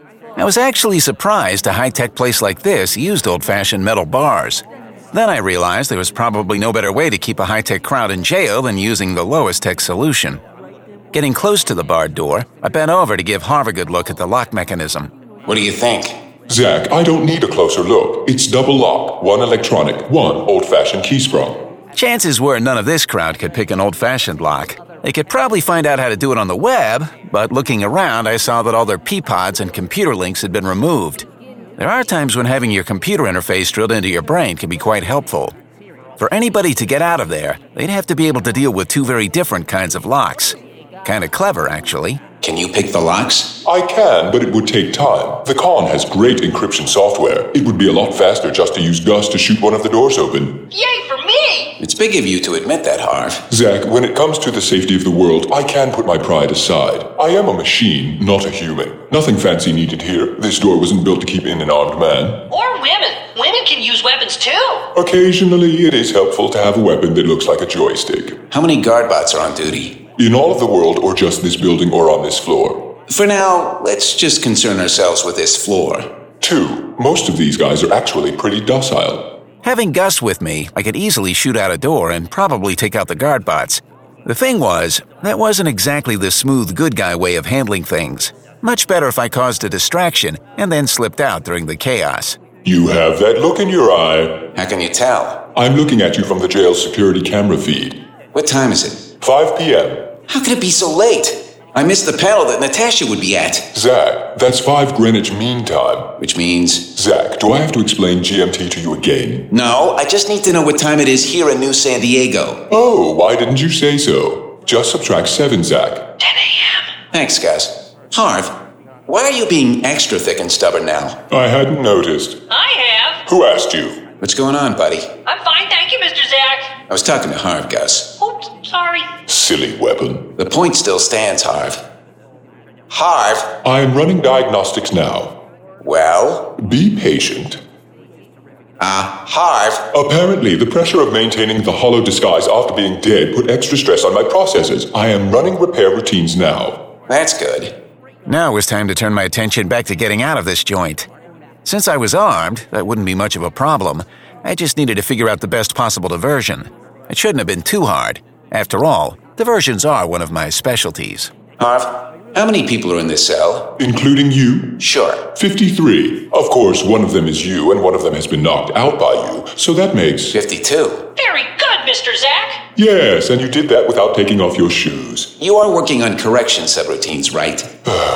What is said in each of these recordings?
I was actually surprised a high-tech place like this used old-fashioned metal bars. Then I realized there was probably no better way to keep a high-tech crowd in jail than using the lowest-tech solution. Getting close to the barred door, I bent over to give Harv a good look at the lock mechanism. What do you think? Zach, I don't need a closer look. It's double lock, one electronic, one old-fashioned keysprung. Chances were none of this crowd could pick an old-fashioned lock. They could probably find out how to do it on the web, but looking around, I saw that all their P-pods and computer links had been removed. There are times when having your computer interface drilled into your brain can be quite helpful. For anybody to get out of there, they'd have to be able to deal with two very different kinds of locks. Kinda clever, actually. Can you pick the locks? I can, but it would take time. The con has great encryption software. It would be a lot faster just to use Gus to shoot one of the doors open. Yay for me! It's big of you to admit that, Harv. Zach, when it comes to the safety of the world, I can put my pride aside. I am a machine, not a human. Nothing fancy needed here. This door wasn't built to keep in an armed man. Or women. Women can use weapons too. Occasionally, it is helpful to have a weapon that looks like a joystick. How many guard bots are on duty? In all of the world, or just this building or on this floor? For now, let's just concern ourselves with this floor. 2. Most of these guys are actually pretty docile. Having Gus with me, I could easily shoot out a door and probably take out the guard bots. The thing was, that wasn't exactly the smooth good guy way of handling things. Much better if I caused a distraction and then slipped out during the chaos. You have that look in your eye. How can you tell? I'm looking at you from the jail's security camera feed. What time is it? 5 p.m. How could it be so late? I missed the panel that Natasha would be at. Zach, that's 5 Greenwich Mean Time. Which means? Zach, do I have to explain GMT to you again? No, I just need to know what time it is here in New San Diego. Oh, why didn't you say so? Just subtract 7, Zach. 10 a.m. Thanks, Gus. Harv, why are you being extra thick and stubborn now? I hadn't noticed. I have. Who asked you? What's going on, buddy? I'm fine, thank you, Mr. Zach. I was talking to Harv, Gus. Oops, sorry. Silly weapon. The point still stands, Harv. Harv? I am running diagnostics now. Well? Be patient. Harv? Apparently, the pressure of maintaining the hollow disguise after being dead put extra stress on my processes. I am running repair routines now. That's good. Now it was time to turn my attention back to getting out of this joint. Since I was armed, that wouldn't be much of a problem. I just needed to figure out the best possible diversion. It shouldn't have been too hard. After all, diversions are one of my specialties. Harv, how many people are in this cell? Including you? Sure. 53. Of course, one of them is you, and one of them has been knocked out by you, so that makes... 52. Very good, Mr. Zach. Yes, and you did that without taking off your shoes. You are working on correction subroutines, right?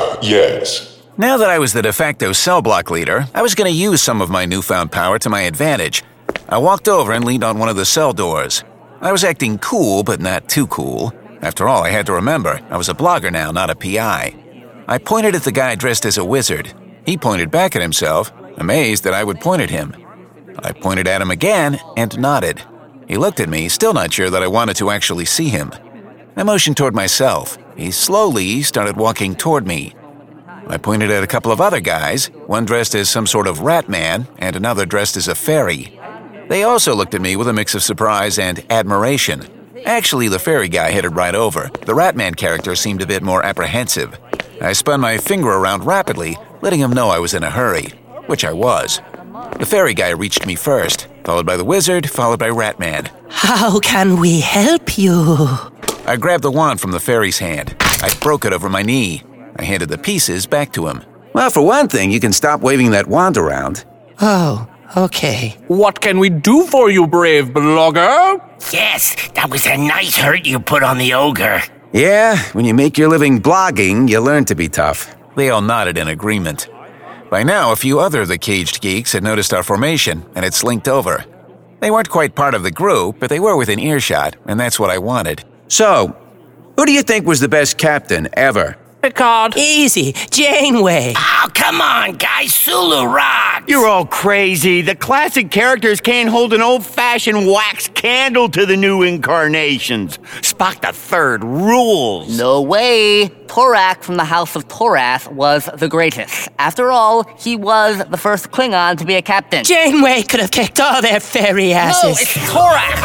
Yes. Now that I was the de facto cell block leader, I was going to use some of my newfound power to my advantage. I walked over and leaned on one of the cell doors. I was acting cool, but not too cool. After all, I had to remember, I was a blogger now, not a PI. I pointed at the guy dressed as a wizard. He pointed back at himself, amazed that I would point at him. I pointed at him again and nodded. He looked at me, still not sure that I wanted to actually see him. I motioned toward myself. He slowly started walking toward me. I pointed at a couple of other guys, one dressed as some sort of rat man and another dressed as a fairy. They also looked at me with a mix of surprise and admiration. Actually, the fairy guy headed right over. The rat man character seemed a bit more apprehensive. I spun my finger around rapidly, letting him know I was in a hurry, which I was. The fairy guy reached me first, followed by the wizard, followed by Ratman. How can we help you? I grabbed the wand from the fairy's hand. I broke it over my knee. I handed the pieces back to him. Well, for one thing, you can stop waving that wand around. Oh, okay. What can we do for you, brave blogger? Yes, that was a nice hurt you put on the ogre. Yeah, when you make your living blogging, you learn to be tough. They all nodded in agreement. By now, a few other of the caged geeks had noticed our formation and had slinked over. They weren't quite part of the group, but they were within earshot, and that's what I wanted. So, who do you think was the best captain ever? Picard. Easy, Janeway. Oh, come on, guys. Sulu rocks. You're all crazy. The classic characters can't hold an old-fashioned wax candle to the new incarnations. Spock the Third rules. No way. Torak from the House of Torath was the greatest. After all, he was the first Klingon to be a captain. Janeway could have kicked all their fairy asses. No, it's Torak.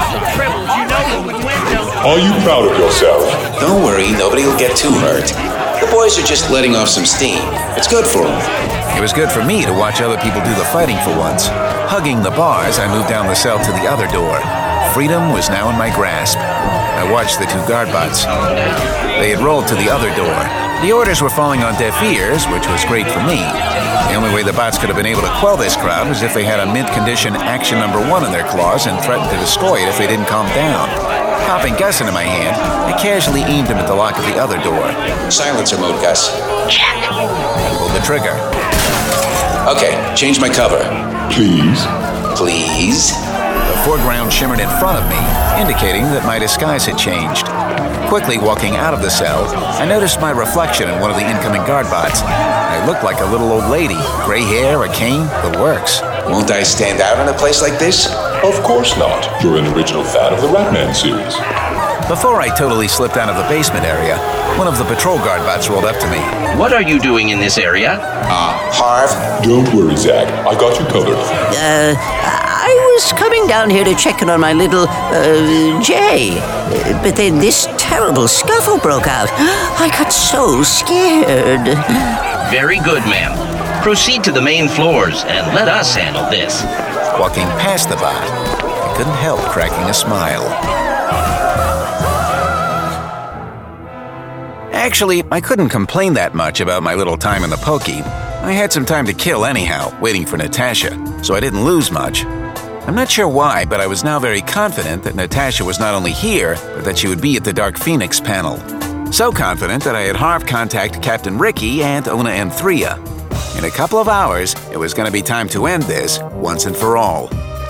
Are you proud of yourself? Don't worry, nobody will get too hurt. The boys are just letting off some steam. It's good for them. It was good for me to watch other people do the fighting for once. Hugging the bars, I moved down the cell to the other door. Freedom was now in my grasp. I watched the 2 guardbots. They had rolled to the other door. The orders were falling on deaf ears, which was great for me. The only way the bots could have been able to quell this crowd was if they had a mint-condition Action No. 1 in their claws and threatened to destroy it if they didn't calm down. Popping Gus into my hand, I casually aimed him at the lock of the other door. Silencer mode, Gus. Check. I pulled the trigger. Okay, change my cover. Please? Please? The foreground shimmered in front of me, indicating that my disguise had changed. Quickly walking out of the cell, I noticed my reflection in one of the incoming guardbots. I looked like a little old lady. Gray hair, a cane, the works. Won't I stand out in a place like this? Of course not. You're an original fan of the Ratman series. Before I totally slipped out of the basement area, one of the patrol guardbots rolled up to me. What are you doing in this area? Harv? Don't worry, Zach. I got you covered. I was coming down here to check in on my little, Jay. But then this terrible scuffle broke out. I got so scared. Very good, ma'am. Proceed to the main floors and let us handle this. Walking past the bot, I couldn't help cracking a smile. Actually, I couldn't complain that much about my little time in the pokey. I had some time to kill anyhow, waiting for Natasha, so I didn't lose much. I'm not sure why, but I was now very confident that Natasha was not only here, but that she would be at the Dark Phoenix panel. So confident that I had Harv contact Captain Ricky and Ona and Thria. In a couple of hours, it was going to be time to end this once and for all.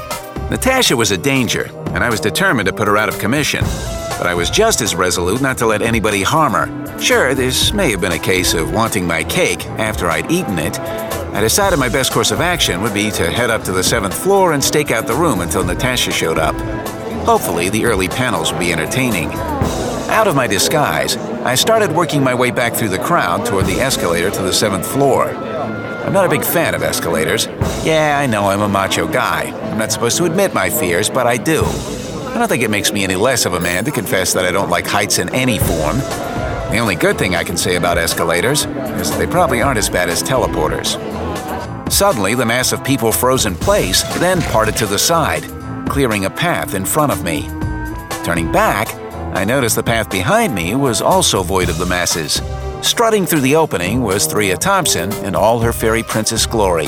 Natasha was a danger, and I was determined to put her out of commission. But I was just as resolute not to let anybody harm her. Sure, this may have been a case of wanting my cake after I'd eaten it. I decided my best course of action would be to head up to the 7th floor and stake out the room until Natasha showed up. Hopefully, the early panels would be entertaining. Out of my disguise, I started working my way back through the crowd toward the escalator to the 7th floor. I'm not a big fan of escalators. Yeah, I know I'm a macho guy. I'm not supposed to admit my fears, but I do. I don't think it makes me any less of a man to confess that I don't like heights in any form. The only good thing I can say about escalators is that they probably aren't as bad as teleporters. Suddenly, the mass of people froze in place, then parted to the side, clearing a path in front of me. Turning back, I noticed the path behind me was also void of the masses. Strutting through the opening was Thria Thompson in all her fairy princess glory.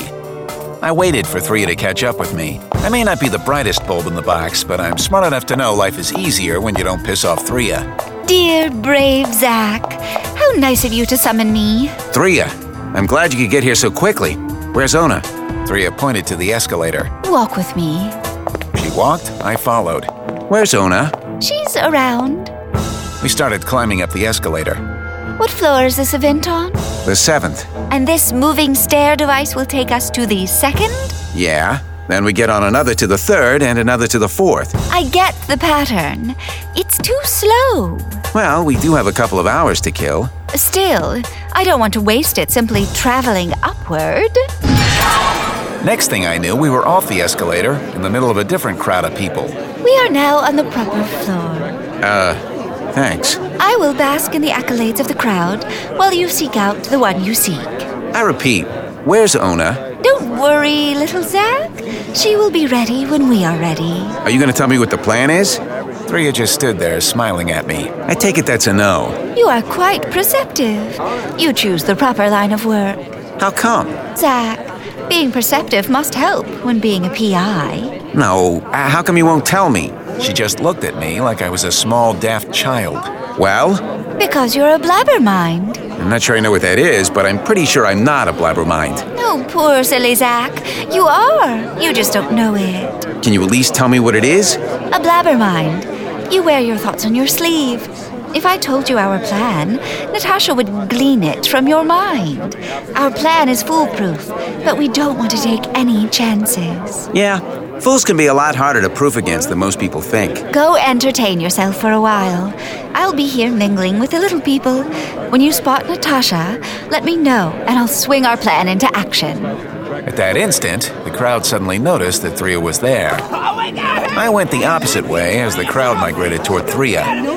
I waited for Thria to catch up with me. I may not be the brightest bulb in the box, but I'm smart enough to know life is easier when you don't piss off Thria. Dear, brave Zach, how nice of you to summon me. Thria, I'm glad you could get here so quickly. Where's Ona? Thria pointed to the escalator. Walk with me. She walked, I followed. Where's Ona? She's around. We started climbing up the escalator. What floor is this event on? The 7th. And this moving stair device will take us to the 2nd? Yeah. Then we get on another to the 3rd and another to the 4th. I get the pattern. It's too slow. Well, we do have a couple of hours to kill. Still, I don't want to waste it simply traveling upward. Next thing I knew, we were off the escalator in the middle of a different crowd of people. We are now on the proper floor. Thanks. I will bask in the accolades of the crowd while you seek out the one you seek. I repeat, where's Ona? Don't worry, little Zach. She will be ready when we are ready. Are you going to tell me what the plan is? Thria just stood there smiling at me. I take it that's a no. You are quite perceptive. You choose the proper line of work. How come? Zach, being perceptive must help when being a PI. No, how come you won't tell me? She just looked at me like I was a small, daft child. Well? Because you're a blabbermind. I'm not sure I know what that is, but I'm pretty sure I'm not a blabbermind. Oh, poor silly Zach. You are. You just don't know it. Can you at least tell me what it is? A blabbermind. You wear your thoughts on your sleeve. If I told you our plan, Natasha would glean it from your mind. Our plan is foolproof, but we don't want to take any chances. Yeah, fools can be a lot harder to proof against than most people think. Go entertain yourself for a while. I'll be here mingling with the little people. When you spot Natasha, let me know, and I'll swing our plan into action. At that instant, the crowd suddenly noticed that Thria was there. I went the opposite way as the crowd migrated toward Thria.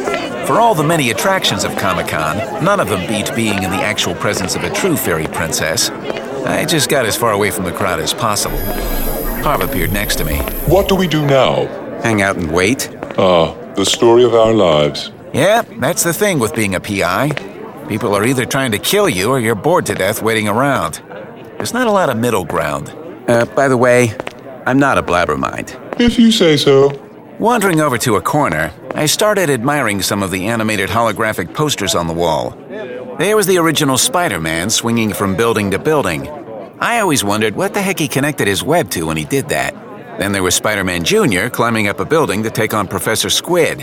For all the many attractions of Comic-Con, none of them beat being in the actual presence of a true fairy princess. I just got as far away from the crowd as possible. Harv appeared next to me. What do we do now? Hang out and wait. The story of our lives. Yeah, that's the thing with being a PI. People are either trying to kill you or you're bored to death waiting around. There's not a lot of middle ground. By the way, I'm not a blabbermind. If you say so. Wandering over to a corner, I started admiring some of the animated holographic posters on the wall. There was the original Spider-Man swinging from building to building. I always wondered what the heck he connected his web to when he did that. Then there was Spider-Man Jr. climbing up a building to take on Professor Squid.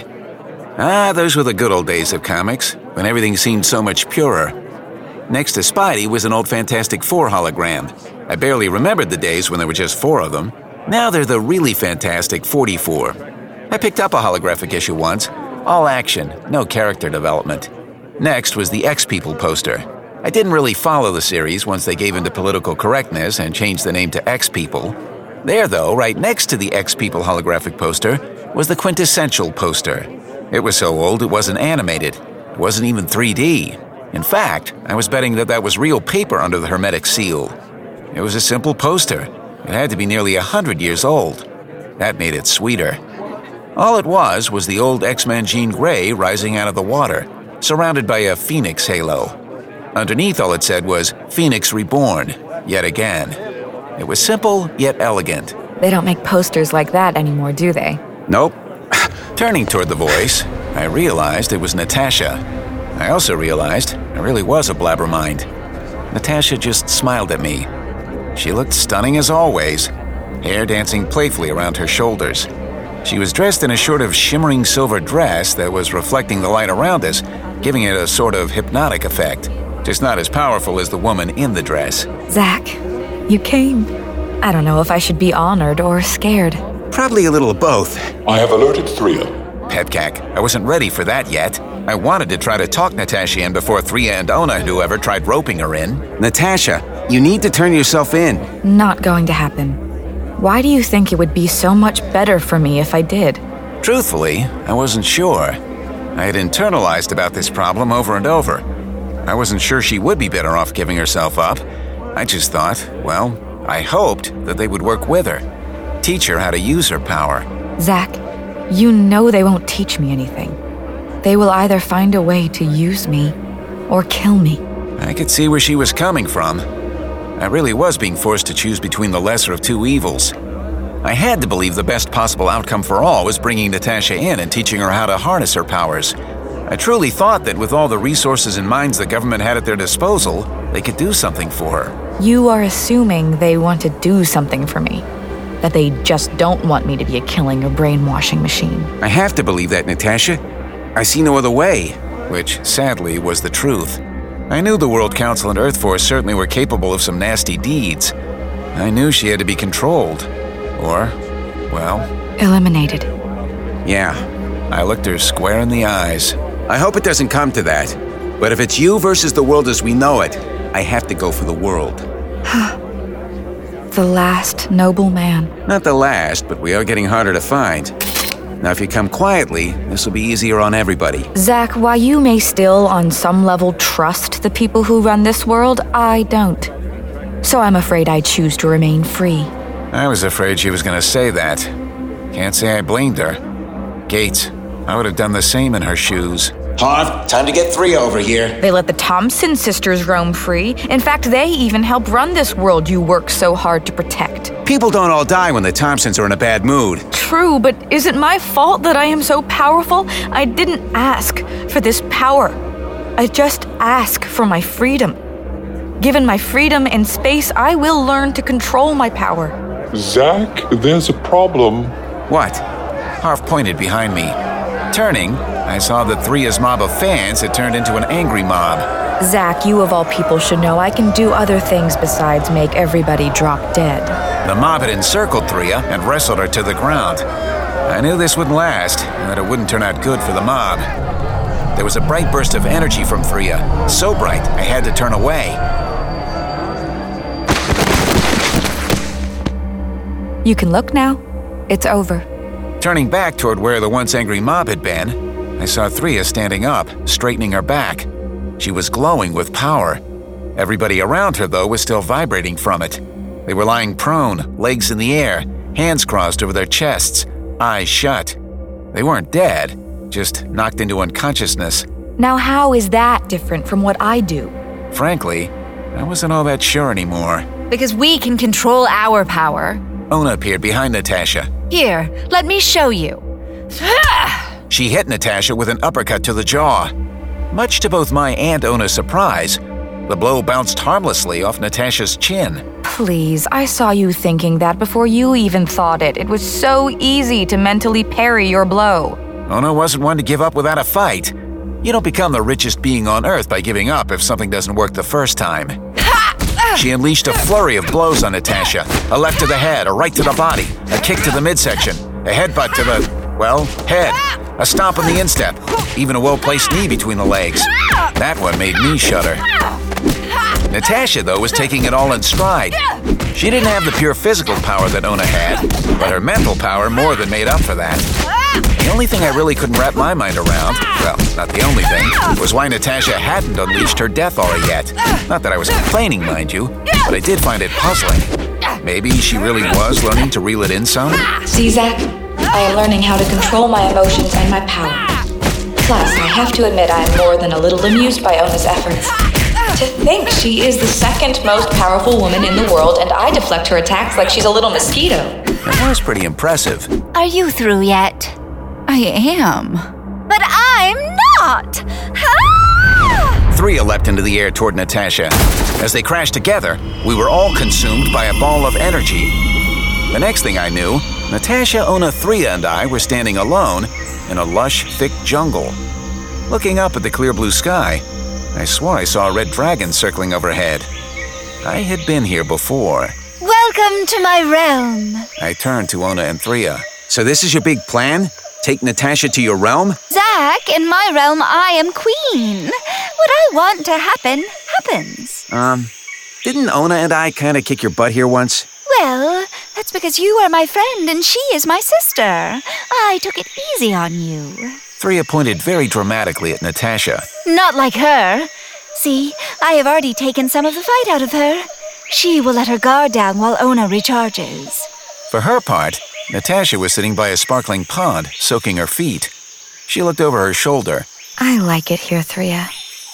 Those were the good old days of comics, when everything seemed so much purer. Next to Spidey was an old Fantastic Four hologram. I barely remembered the days when there were just 4 of them. Now they're the really fantastic 44. I picked up a holographic issue once. All action, no character development. Next was the X-People poster. I didn't really follow the series once they gave into political correctness and changed the name to X-People. There, though, right next to the X-People holographic poster, was the quintessential poster. It was so old it wasn't animated. It wasn't even 3D. In fact, I was betting that was real paper under the hermetic seal. It was a simple poster. It had to be nearly 100 years old. That made it sweeter. All it was the old X-Man Jean Grey rising out of the water, surrounded by a phoenix halo. Underneath, all it said was, Phoenix Reborn, yet again. It was simple, yet elegant. They don't make posters like that anymore, do they? Nope. Turning toward the voice, I realized it was Natasha. I also realized I really was a blabbermind. Natasha just smiled at me. She looked stunning as always, hair dancing playfully around her shoulders. She was dressed in a sort of shimmering silver dress that was reflecting the light around us, giving it a sort of hypnotic effect, just not as powerful as the woman in the dress. Zach, you came. I don't know if I should be honored or scared. Probably a little of both. I have alerted Thria. Pepcac, I wasn't ready for that yet. I wanted to try to talk Natasha in before Thria and Ona and whoever tried roping her in. Natasha, you need to turn yourself in. Not going to happen. Why do you think it would be so much better for me if I did? Truthfully, I wasn't sure. I had internalized about this problem over and over. I wasn't sure she would be better off giving herself up. I just thought, well, I hoped that they would work with her. Teach her how to use her power. Zach, you know they won't teach me anything. They will either find a way to use me or kill me. I could see where she was coming from. I really was being forced to choose between the lesser of 2 evils. I had to believe the best possible outcome for all was bringing Natasha in and teaching her how to harness her powers. I truly thought that with all the resources and minds the government had at their disposal, they could do something for her. You are assuming they want to do something for me. That they just don't want me to be a killing or brainwashing machine. I have to believe that, Natasha. I see no other way, which sadly was the truth. I knew the World Council and Earth Force certainly were capable of some nasty deeds. I knew she had to be controlled. Or, well... eliminated. Yeah. I looked her square in the eyes. I hope it doesn't come to that. But if it's you versus the world as we know it, I have to go for the world. The last noble man. Not the last, but we are getting harder to find. Now, if you come quietly, this will be easier on everybody. Zach, while you may still, on some level, trust the people who run this world, I don't. So I'm afraid I choose to remain free. I was afraid she was going to say that. Can't say I blamed her. Gates, I would have done the same in her shoes. Harv, time to get Thria over here. They let the Thompson sisters roam free. In fact, they even help run this world you work so hard to protect. People don't all die when the Thompsons are in a bad mood. True, but is it my fault that I am so powerful? I didn't ask for this power. I just ask for my freedom. Given my freedom and space, I will learn to control my power. Zach, there's a problem. What? Harv pointed behind me. Turning, I saw that Thria's mob of fans had turned into an angry mob. Zach, you of all people should know I can do other things besides make everybody drop dead. The mob had encircled Thria and wrestled her to the ground. I knew this wouldn't last, and that it wouldn't turn out good for the mob. There was a bright burst of energy from Thria, so bright I had to turn away. You can look now. It's over. Turning back toward where the once angry mob had been, I saw Threa standing up, straightening her back. She was glowing with power. Everybody around her, though, was still vibrating from it. They were lying prone, legs in the air, hands crossed over their chests, eyes shut. They weren't dead, just knocked into unconsciousness. Now how is that different from what I do? Frankly, I wasn't all that sure anymore. Because we can control our power. Ona appeared behind Natasha. Here, let me show you. She hit Natasha with an uppercut to the jaw. Much to both my and Ona's surprise, the blow bounced harmlessly off Natasha's chin. Please, I saw you thinking that before you even thought it. It was so easy to mentally parry your blow. Ona wasn't one to give up without a fight. You don't become the richest being on Earth by giving up if something doesn't work the first time. She unleashed a flurry of blows on Natasha. A left to the head, a right to the body, a kick to the midsection, a headbutt to the, head, a stomp on the instep, even a well-placed knee between the legs. That one made me shudder. Natasha, though, was taking it all in stride. She didn't have the pure physical power that Ona had, but her mental power more than made up for that. The only thing I really couldn't wrap my mind around, well, not the only thing, was why Natasha hadn't unleashed her death aura yet. Not that I was complaining, mind you, but I did find it puzzling. Maybe she really was learning to reel it in some? See, Zack? I am learning how to control my emotions and my power. Plus, I have to admit I am more than a little amused by Ona's efforts. To think she is the second most powerful woman in the world and I deflect her attacks like she's a little mosquito. That was pretty impressive. Are you through yet? I am. But I'm not! Threa leapt into the air toward Natasha. As they crashed together, we were all consumed by a ball of energy. The next thing I knew, Natasha, Ona, Threa, and I were standing alone in a lush, thick jungle. Looking up at the clear blue sky, I swore I saw a red dragon circling overhead. I had been here before. Welcome to my realm. I turned to Ona and Threa. So this is your big plan? Take Natasha to your realm? Zack, in my realm, I am queen. What I want to happen, happens. Didn't Ona and I kind of kick your butt here once? Well, that's because you are my friend and she is my sister. I took it easy on you. Threa pointed very dramatically at Natasha. Not like her. See, I have already taken some of the fight out of her. She will let her guard down while Ona recharges. For her part, Natasha was sitting by a sparkling pond, soaking her feet. She looked over her shoulder. I like it here, Threa.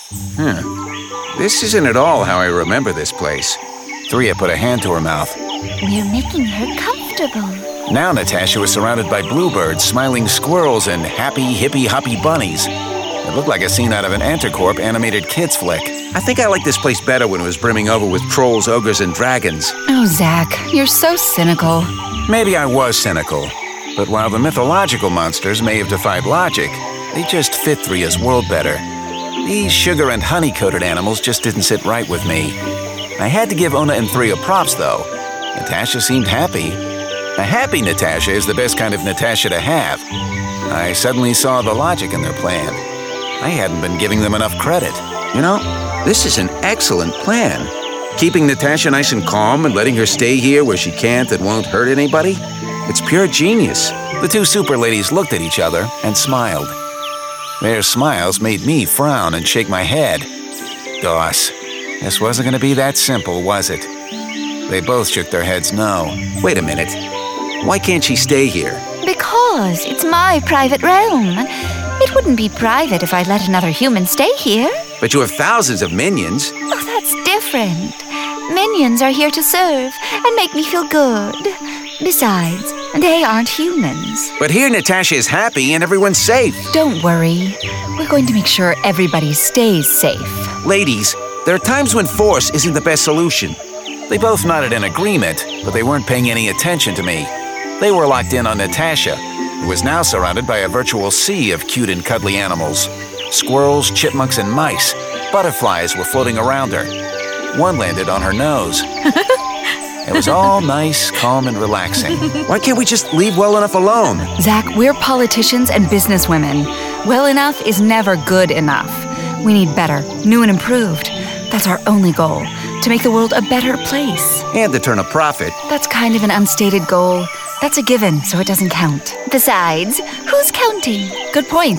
This isn't at all how I remember this place. Threa put a hand to her mouth. We're making her comfortable. Now Natasha was surrounded by bluebirds, smiling squirrels, and happy, hippy-hoppy bunnies. It looked like a scene out of an Anticorp animated kids flick. I think I liked this place better when it was brimming over with trolls, ogres, and dragons. Oh, Zack, you're so cynical. Maybe I was cynical, but while the mythological monsters may have defied logic, they just fit Threa's world better. These sugar and honey-coated animals just didn't sit right with me. I had to give Ona and Threa props, though. Natasha seemed happy. A happy Natasha is the best kind of Natasha to have. I suddenly saw the logic in their plan. I hadn't been giving them enough credit. You know, this is an excellent plan. Keeping Natasha nice and calm and letting her stay here where she can't and won't hurt anybody? It's pure genius. The two super ladies looked at each other and smiled. Their smiles made me frown and shake my head. Doss, this wasn't going to be that simple, was it? They both shook their heads no. Wait a minute. Why can't she stay here? Because it's my private realm. It wouldn't be private if I let another human stay here. But you have thousands of minions. Oh, that's different. Minions are here to serve and make me feel good. Besides, they aren't humans. But here Natasha is happy and everyone's safe. Don't worry. We're going to make sure everybody stays safe. Ladies, there are times when force isn't the best solution. They both nodded in agreement, but they weren't paying any attention to me. They were locked in on Natasha, who was now surrounded by a virtual sea of cute and cuddly animals. Squirrels, chipmunks, and mice. Butterflies were floating around her. One landed on her nose. It was all nice, calm, and relaxing. Why can't we just leave well enough alone? Zack, we're politicians and businesswomen. Well enough is never good enough. We need better, new and improved. That's our only goal, to make the world a better place. And to turn a profit. That's kind of an unstated goal. That's a given, so it doesn't count. Besides, who's counting? Good point.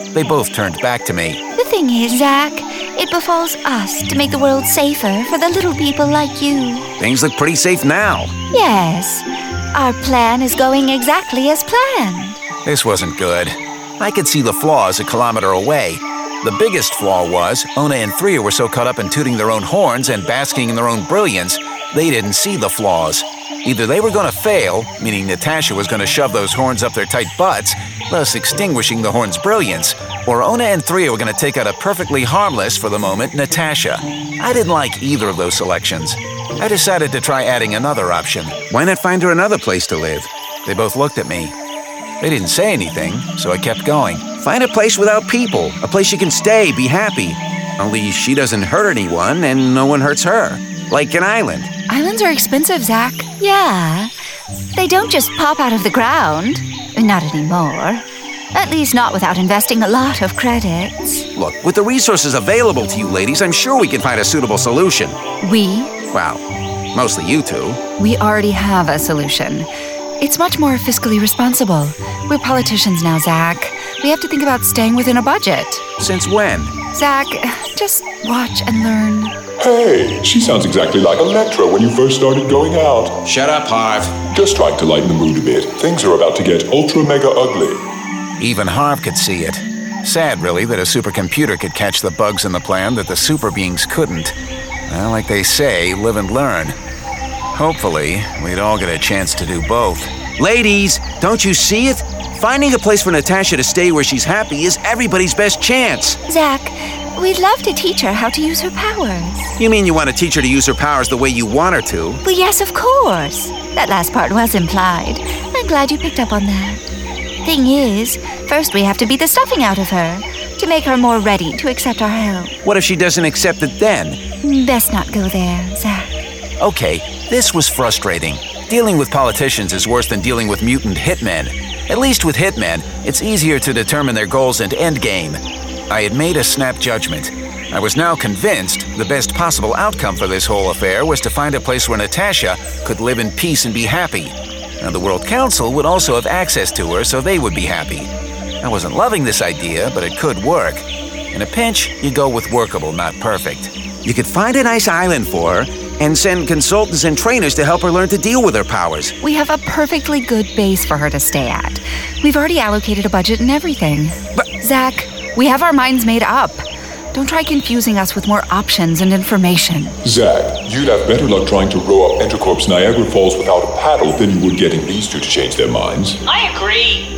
They both turned back to me. The thing is, Zack, it befalls us to make the world safer for the little people like you. Things look pretty safe now. Yes, our plan is going exactly as planned. This wasn't good. I could see the flaws a kilometer away. The biggest flaw was Ona and Threa were so caught up in tooting their own horns and basking in their own brilliance, they didn't see the flaws. Either they were going to fail, meaning Natasha was going to shove those horns up their tight butts, thus extinguishing the horn's brilliance, or Ona and Threa were going to take out a perfectly harmless, for the moment, Natasha. I didn't like either of those selections. I decided to try adding another option. Why not find her another place to live? They both looked at me. They didn't say anything, so I kept going. Find a place without people, a place she can stay, be happy. Only she doesn't hurt anyone, and no one hurts her. Like an island. Islands are expensive, Zack. Yeah. They don't just pop out of the ground. Not anymore. At least not without investing a lot of credits. Look, with the resources available to you ladies, I'm sure we can find a suitable solution. We? Well, mostly you two. We already have a solution. It's much more fiscally responsible. We're politicians now, Zack. We have to think about staying within a budget. Since when? Zack, just watch and learn. Hey, she sounds exactly like Electra when you first started going out. Shut up, Harv. Just trying to lighten the mood a bit. Things are about to get ultra mega ugly. Even Harv could see it. Sad, really, that a supercomputer could catch the bugs in the plan that the super beings couldn't. Well, like they say, live and learn. Hopefully, we'd all get a chance to do both. Ladies, don't you see it? Finding a place for Natasha to stay where she's happy is everybody's best chance. Zack, we'd love to teach her how to use her powers. You mean you want to teach her to use her powers the way you want her to? Well, yes, of course. That last part was implied. I'm glad you picked up on that. Thing is, first we have to beat the stuffing out of her to make her more ready to accept our help. What if she doesn't accept it then? Best not go there, Zack. Okay, this was frustrating. Dealing with politicians is worse than dealing with mutant hitmen. At least with hitmen, it's easier to determine their goals and endgame. I had made a snap judgment. I was now convinced the best possible outcome for this whole affair was to find a place where Natasha could live in peace and be happy. And the World Council would also have access to her so they would be happy. I wasn't loving this idea, but it could work. In a pinch, you go with workable, not perfect. You could find a nice island for her and send consultants and trainers to help her learn to deal with her powers. We have a perfectly good base for her to stay at. We've already allocated a budget and everything. But Zack, we have our minds made up. Don't try confusing us with more options and information. Zack, you'd have better luck trying to row up Entercorp's Niagara Falls without a paddle than you would getting these two to change their minds. I agree.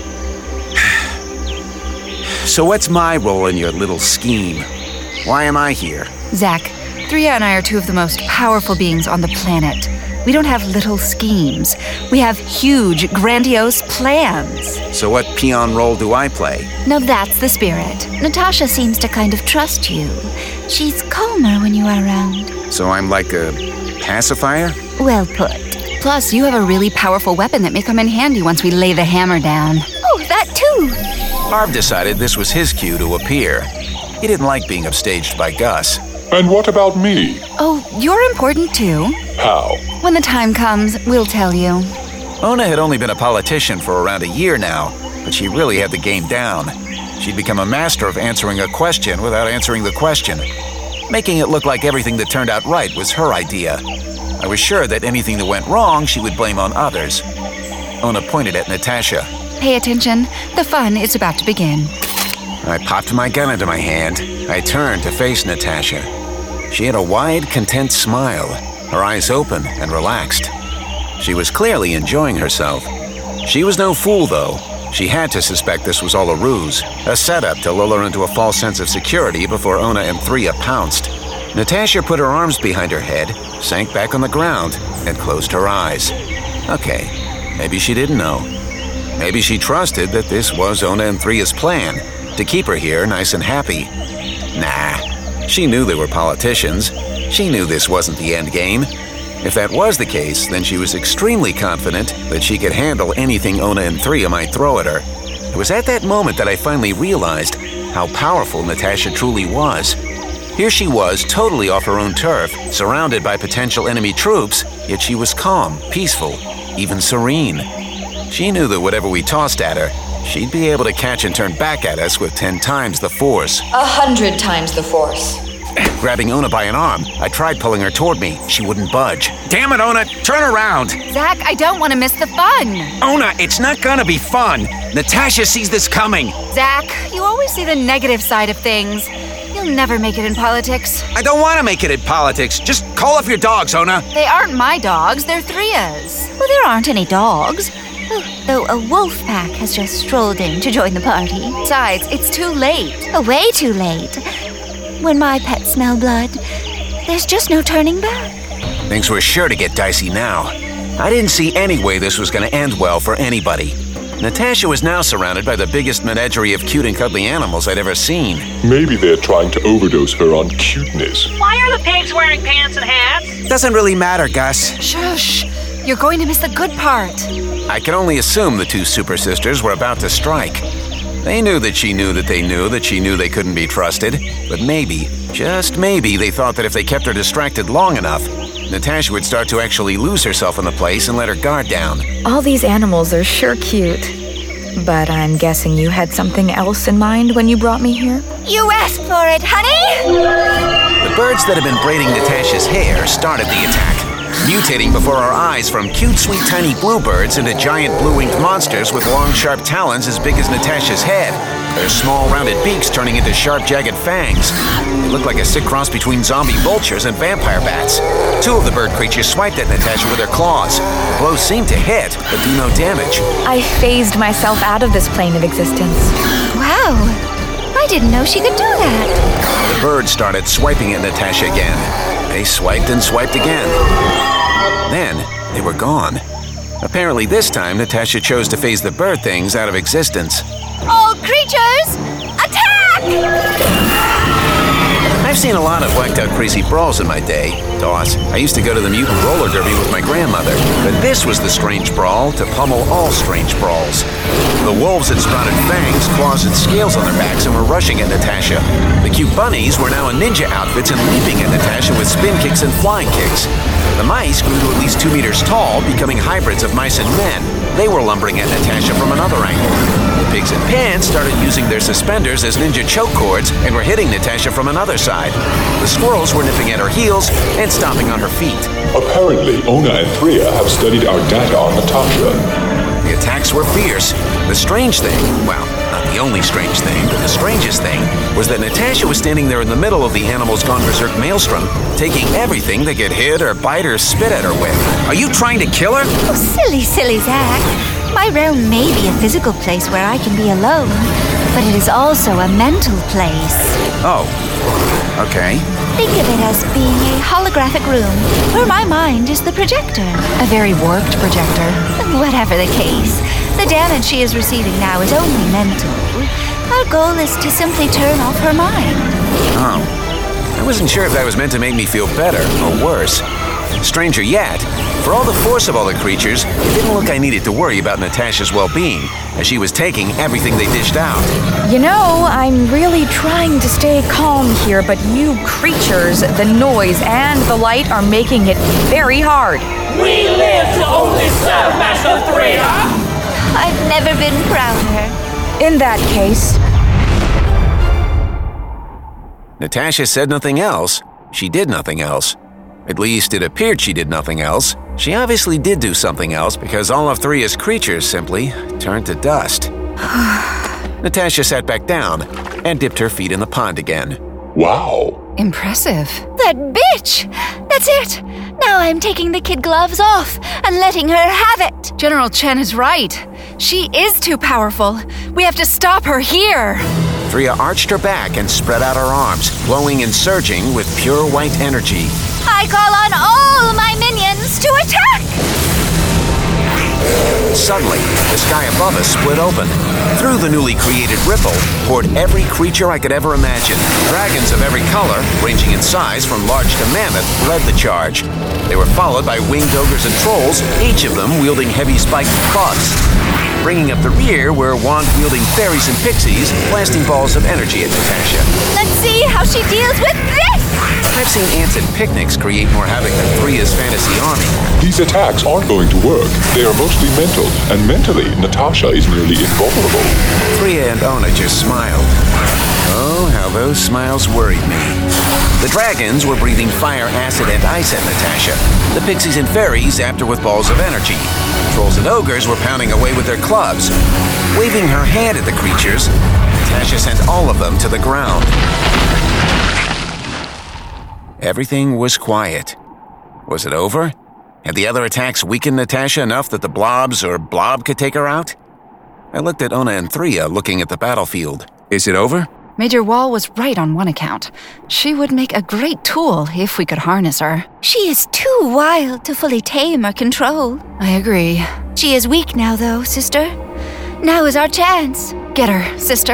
So what's my role in your little scheme? Why am I here? Zack, Threa and I are two of the most powerful beings on the planet. We don't have little schemes. We have huge, grandiose plans. So what peon role do I play? Now that's the spirit. Natasha seems to kind of trust you. She's calmer when you are around. So I'm like a pacifier? Well put. Plus, you have a really powerful weapon that may come in handy once we lay the hammer down. Oh, that too! Harv decided this was his cue to appear. He didn't like being upstaged by Gus. And what about me? Oh, you're important too. How? When the time comes, we'll tell you. Ona had only been a politician for around a year now, but she really had the game down. She'd become a master of answering a question without answering the question, making it look like everything that turned out right was her idea. I was sure that anything that went wrong, she would blame on others. Ona pointed at Natasha. Pay attention. The fun is about to begin. I popped my gun into my hand. I turned to face Natasha. She had a wide, content smile, her eyes open and relaxed. She was clearly enjoying herself. She was no fool, though. She had to suspect this was all a ruse, a setup to lull her into a false sense of security before Ona and Threa pounced. Natasha put her arms behind her head, sank back on the ground, and closed her eyes. Okay, maybe she didn't know. Maybe she trusted that this was Ona and Threa's plan, to keep her here nice and happy. Nah. She knew they were politicians. She knew this wasn't the end game. If that was the case, then she was extremely confident that she could handle anything Ona and Threa might throw at her. It was at that moment that I finally realized how powerful Natasha truly was. Here she was, totally off her own turf, surrounded by potential enemy troops, yet she was calm, peaceful, even serene. She knew that whatever we tossed at her, she'd be able to catch and turn back at us with 10 times the force. 100 times the force. Grabbing Ona by an arm, I tried pulling her toward me. She wouldn't budge. Damn it, Ona, turn around! Zach, I don't want to miss the fun. Ona, it's not gonna be fun. Natasha sees this coming. Zach, you always see the negative side of things. You'll never make it in politics. I don't want to make it in politics. Just call off your dogs, Ona. They aren't my dogs, they're Thria's. Well, there aren't any dogs. Though a wolf pack has just strolled in to join the party. Besides, it's too late. Way too late. When my pets smell blood, there's just no turning back. Things were sure to get dicey now. I didn't see any way this was going to end well for anybody. Natasha was now surrounded by the biggest menagerie of cute and cuddly animals I'd ever seen. Maybe they're trying to overdose her on cuteness. Why are the pigs wearing pants and hats? Doesn't really matter, Gus. Shush! You're going to miss the good part. I can only assume the two super sisters were about to strike. They knew that she knew that they knew that she knew they couldn't be trusted. But maybe, just maybe, they thought that if they kept her distracted long enough, Natasha would start to actually lose herself in the place and let her guard down. All these animals are sure cute. But I'm guessing you had something else in mind when you brought me here? You asked for it, honey! The birds that had been braiding Natasha's hair started the attack, mutating before our eyes from cute, sweet, tiny bluebirds into giant blue-winged monsters with long, sharp talons as big as Natasha's head, their small, rounded beaks turning into sharp, jagged fangs. They looked like a sick cross between zombie vultures and vampire bats. Two of the bird creatures swiped at Natasha with their claws. The blows seemed to hit, but do no damage. I phased myself out of this plane of existence. Wow! I didn't know she could do that. The birds started swiping at Natasha again. They swiped and swiped again. Then, they were gone. Apparently this time, Natasha chose to phase the bird things out of existence. All creatures, attack! I've seen a lot of whacked-out crazy brawls in my day, Doss. I used to go to the mutant roller derby with my grandmother, but this was the strange brawl to pummel all strange brawls. The wolves had sprouted fangs, claws, and scales on their backs and were rushing at Natasha. The cute bunnies were now in ninja outfits and leaping at Natasha with spin kicks and flying kicks. The mice grew to at least 2 meters tall, becoming hybrids of mice and men. They were lumbering at Natasha from another angle. The pigs and pants started using their suspenders as ninja choke cords and were hitting Natasha from another side. The squirrels were nipping at her heels and stomping on her feet. Apparently, Ona and Thria have studied our data on Natasha. The attacks were fierce. The strange thing, well, not the only strange thing, but the strangest thing, was that Natasha was standing there in the middle of the animals gone berserk maelstrom, taking everything they could hit or bite or spit at her with. Are you trying to kill her? Oh, silly, silly Zach. My realm may be a physical place where I can be alone, but it is also a mental place. Oh, okay. Think of it as being a holographic room where my mind is the projector. A very warped projector. Whatever the case, the damage she is receiving now is only mental. Our goal is to simply turn off her mind. Oh. I wasn't sure if that was meant to make me feel better or worse. Stranger yet, for all the force of all the creatures, it didn't look I needed to worry about Natasha's well-being, as she was taking everything they dished out. You know, I'm really trying to stay calm here, but you creatures, the noise and the light are making it very hard. We live to only serve Master Thria! I've never been prouder. In that case... Natasha said nothing else. She did nothing else. At least it appeared she did nothing else. She obviously did do something else because all of Thria's creatures simply turned to dust. Natasha sat back down and dipped her feet in the pond again. Wow. Impressive. That bitch! That's it! Now I'm taking the kid gloves off and letting her have it! General Chen is right. She is too powerful. We have to stop her here. Thria arched her back and spread out her arms, glowing and surging with pure white energy. I call on all my minions to attack! Suddenly, the sky above us split open. Through the newly created ripple poured every creature I could ever imagine. Dragons of every color, ranging in size from large to mammoth, led the charge. They were followed by winged ogres and trolls, each of them wielding heavy spiked clubs. Bringing up the rear were wand-wielding fairies and pixies, blasting balls of energy at Natasha. Let's see how she deals with this! I've seen ants at picnics create more havoc than Threa's fantasy army. These attacks aren't going to work. They are mostly mental, and mentally, Natasha is nearly invulnerable. Threa and Ona just smiled. Oh, how those smiles worried me. The dragons were breathing fire, acid, and ice at Natasha. The pixies and fairies zapped her with balls of energy. Trolls and ogres were pounding away with their clubs. Waving her hand at the creatures, Natasha sent all of them to the ground. Everything was quiet. Was it over? Had the other attacks weakened Natasha enough that the blobs or blob could take her out? I looked at Ona and Threa looking at the battlefield. Is it over? Major Wall was right on one account. She would make a great tool if we could harness her. She is too wild to fully tame or control. I agree. She is weak now, though, sister. Now is our chance. Get her, sister.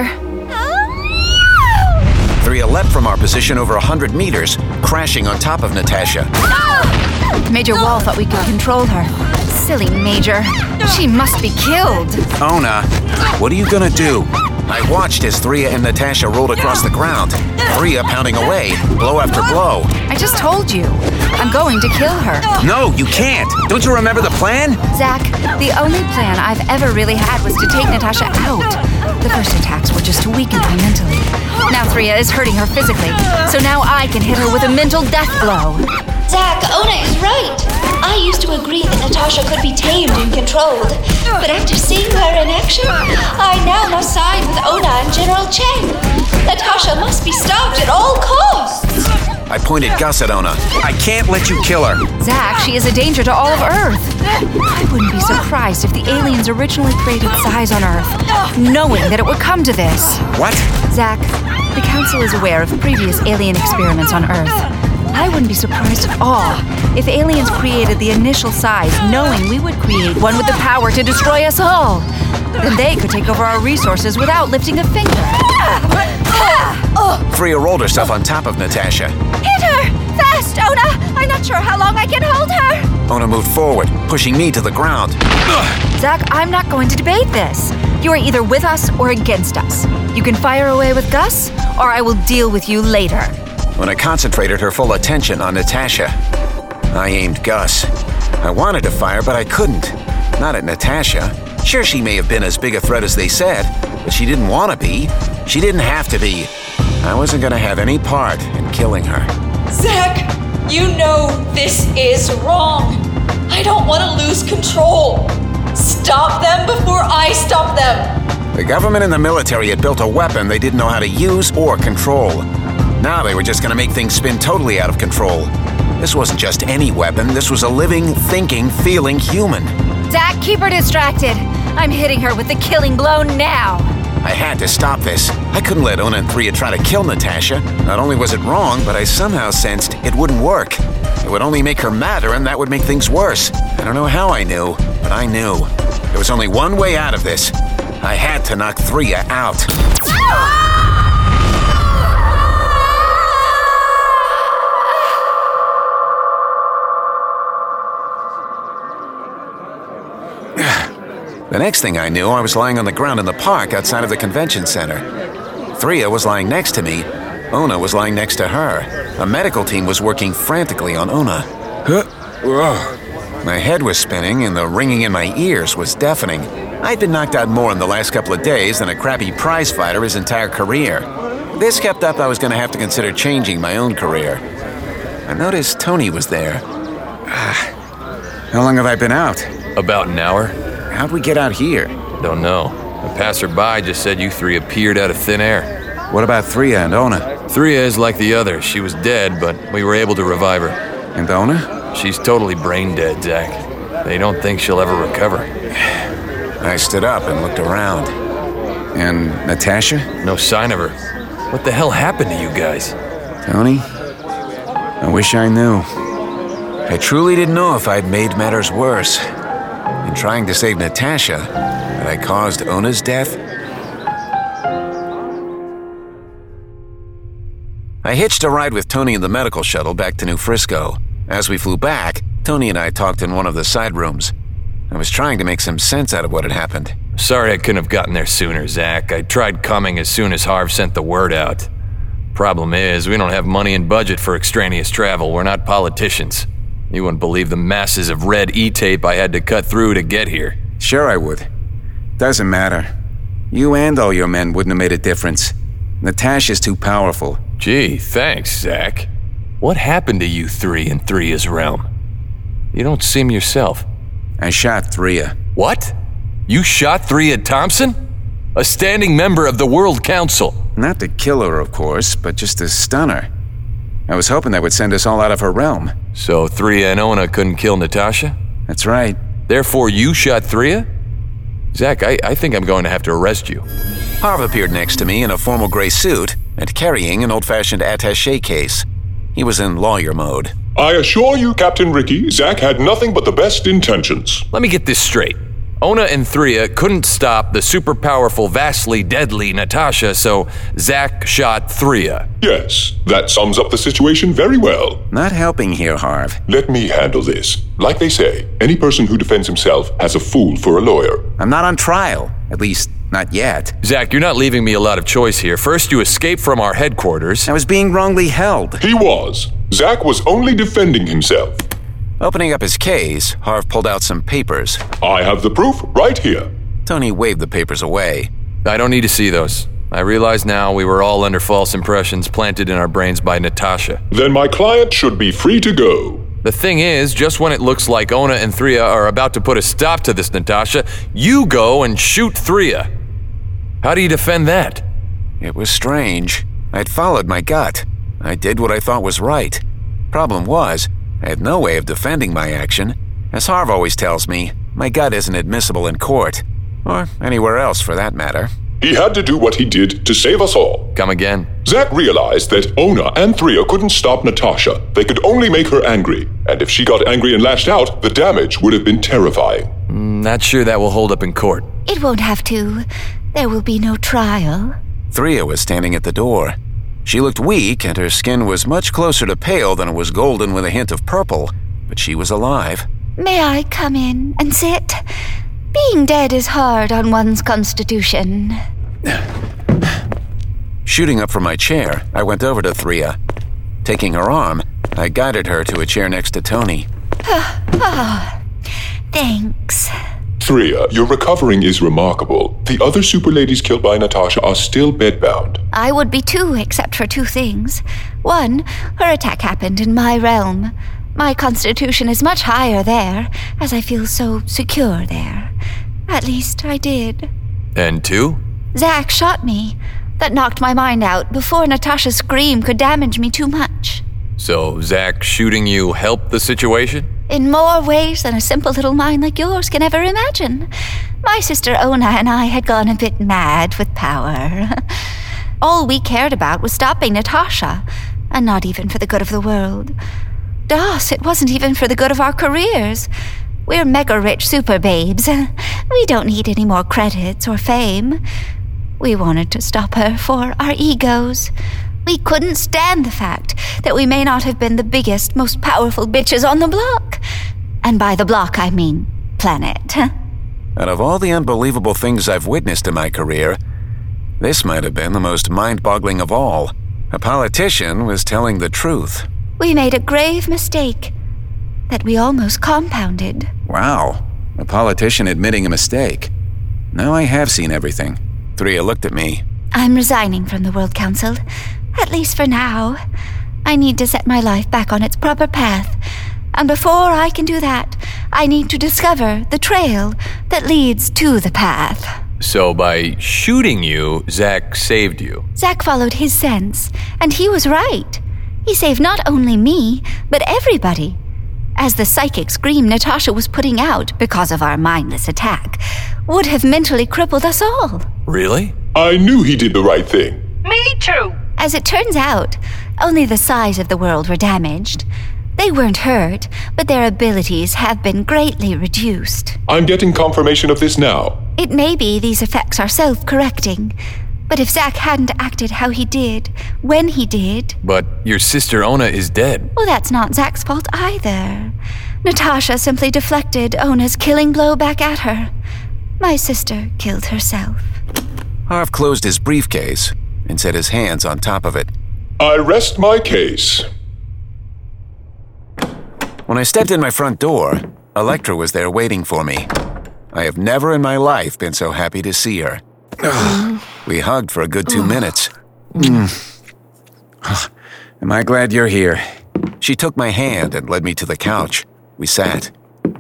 Threa leapt from our position over 100 meters, crashing on top of Natasha. Major Wall thought we could control her. Silly Major. She must be killed. Ona, what are you gonna do? I watched as Threa and Natasha rolled across the ground, Threa pounding away, blow after blow. I just told you. I'm going to kill her. No, you can't. Don't you remember the plan? Zach, the only plan I've ever really had was to take Natasha out. The first attacks were just to weaken her mentally. Now Threa is hurting her physically, so now I can hit her with a mental death blow. Zach, Ona is right. I used to agree that Natasha could be tamed and controlled. But after seeing her in action, I now must side with Ona and General Cheng. Natasha must be stopped at all costs. I pointed Gus at Ona. I can't let you kill her. Zach, she is a danger to all of Earth. I wouldn't be surprised if the aliens originally created Size on Earth, knowing that it would come to this. What? Zach, the Council is aware of previous alien experiments on Earth. I wouldn't be surprised at all if aliens created the initial Size knowing we would create one with the power to destroy us all. Then they could take over our resources without lifting a finger. Threa rolled herself on top of Natasha. Hit her! Fast, Ona! I'm not sure how long I can hold her! Ona moved forward, pushing me to the ground. Zach, I'm not going to debate this. You are either with us or against us. You can fire away with Gus, or I will deal with you later. When I concentrated her full attention on Natasha, I aimed Gus. I wanted to fire, but I couldn't. Not at Natasha. Sure, she may have been as big a threat as they said, but she didn't want to be. She didn't have to be. I wasn't going to have any part in killing her. Zach, you know this is wrong. I don't want to lose control. Stop them before I stop them. The government and the military had built a weapon they didn't know how to use or control. Now they were just going to make things spin totally out of control. This wasn't just any weapon. This was a living, thinking, feeling human. Zach, keep her distracted. I'm hitting her with the killing blow now. I had to stop this. I couldn't let Ona and Threa try to kill Natasha. Not only was it wrong, but I somehow sensed it wouldn't work. It would only make her madder, and that would make things worse. I don't know how I knew, but I knew. There was only one way out of this. I had to knock Threa out. The next thing I knew, I was lying on the ground in the park outside of the convention center. Threa was lying next to me. Ona was lying next to her. A medical team was working frantically on Ona. My head was spinning and the ringing in my ears was deafening. I'd been knocked out more in the last couple of days than a crappy prize fighter his entire career. If this kept up, I was going to have to consider changing my own career. I noticed Tony was there. How long have I been out? About an hour. How'd we get out here? Don't know. A passerby just said you three appeared out of thin air. What about Threa and Ona? Threa is like the others. She was dead, but we were able to revive her. And Ona? She's totally brain dead, Zach. They don't think she'll ever recover. I stood up and looked around. And Natasha? No sign of her. What the hell happened to you guys? Tony, I wish I knew. I truly didn't know if I'd made matters worse. In trying to save Natasha, had I caused Ona's death? I hitched a ride with Tony in the medical shuttle back to New Frisco. As we flew back, Tony and I talked in one of the side rooms. I was trying to make some sense out of what had happened. Sorry I couldn't have gotten there sooner, Zach. I tried coming as soon as Harv sent the word out. Problem is, we don't have money and budget for extraneous travel. We're not politicians. You wouldn't believe the masses of red E-tape I had to cut through to get here. Sure I would. Doesn't matter. You and all your men wouldn't have made a difference. Natasha's too powerful. Gee, thanks, Zach. What happened to you three in Threa's realm? You don't seem yourself. I shot Threa. What? You shot Threa Thompson? A standing member of the World Council. Not to kill her, of course, but just to stun her. I was hoping that would send us all out of her realm. So Threa and Ona couldn't kill Natasha? That's right. Therefore you shot Threa? Zach, I think I'm going to have to arrest you. Harv appeared next to me in a formal gray suit and carrying an old-fashioned attaché case. He was in lawyer mode. I assure you, Captain Ricky, Zach had nothing but the best intentions. Let me get this straight. Ona and Threa couldn't stop the super-powerful, vastly deadly Natasha, so Zach shot Threa. Yes, that sums up the situation very well. Not helping here, Harv. Let me handle this. Like they say, any person who defends himself has a fool for a lawyer. I'm not on trial. At least, not yet. Zach, you're not leaving me a lot of choice here. First, you escaped from our headquarters. I was being wrongly held. He was. Zach was only defending himself. Opening up his case, Harv pulled out some papers. I have the proof right here. Tony waved the papers away. I don't need to see those. I realize now we were all under false impressions planted in our brains by Natasha. Then my client should be free to go. The thing is, just when it looks like Ona and Threa are about to put a stop to this Natasha, you go and shoot Threa. How do you defend that? It was strange. I'd followed my gut. I did what I thought was right. Problem was, I had no way of defending my action. As Harv always tells me, my gut isn't admissible in court. Or anywhere else, for that matter. He had to do what he did to save us all. Come again? Zach realized that Ona and Threa couldn't stop Natasha. They could only make her angry. And if she got angry and lashed out, the damage would have been terrifying. Not sure that will hold up in court. It won't have to. There will be no trial. Threa was standing at the door. She looked weak, and her skin was much closer to pale than it was golden with a hint of purple, but she was alive. May I come in and sit? Being dead is hard on one's constitution. Shooting up from my chair, I went over to Threa. Taking her arm, I guided her to a chair next to Tony. Thanks. Threa, your recovering is remarkable. The other super ladies killed by Natasha are still bedbound. I would be too, except for two things. One, her attack happened in my realm. My constitution is much higher there, as I feel so secure there. At least I did. And two? Zach shot me. That knocked my mind out before Natasha's scream could damage me too much. So Zach shooting you helped the situation? In more ways than a simple little mind like yours can ever imagine. My sister Ona and I had gone a bit mad with power. All we cared about was stopping Natasha, and not even for the good of the world. Das, it wasn't even for the good of our careers. We're mega-rich super babes. We don't need any more credits or fame. We wanted to stop her for our egos. We couldn't stand the fact that we may not have been the biggest, most powerful bitches on the block. And by the block, I mean planet. Out of all the unbelievable things I've witnessed in my career, this might have been the most mind-boggling of all. A politician was telling the truth. We made a grave mistake that we almost compounded. Wow, a politician admitting a mistake. Now I have seen everything. Threa looked at me. I'm resigning from the World Council. At least for now. I need to set my life back on its proper path. And before I can do that, I need to discover the trail that leads to the path. So by shooting you, Zach saved you. Zach followed his sense, and he was right. He saved not only me, but everybody. As the psychic scream Natasha was putting out because of our mindless attack would have mentally crippled us all. Really? I knew he did the right thing. Me too. As it turns out, only the size of the world were damaged. They weren't hurt, but their abilities have been greatly reduced. I'm getting confirmation of this now. It may be these effects are self-correcting, but if Zach hadn't acted how he did, when he did... But your sister Ona is dead. Well, that's not Zach's fault either. Natasha simply deflected Ona's killing blow back at her. My sister killed herself. Harv closed his briefcase and set his hands on top of it. I rest my case. When I stepped in my front door, Elektra was there waiting for me. I have never in my life been so happy to see her. We hugged for a good 2 minutes. Am I glad you're here? She took my hand and led me to the couch. We sat.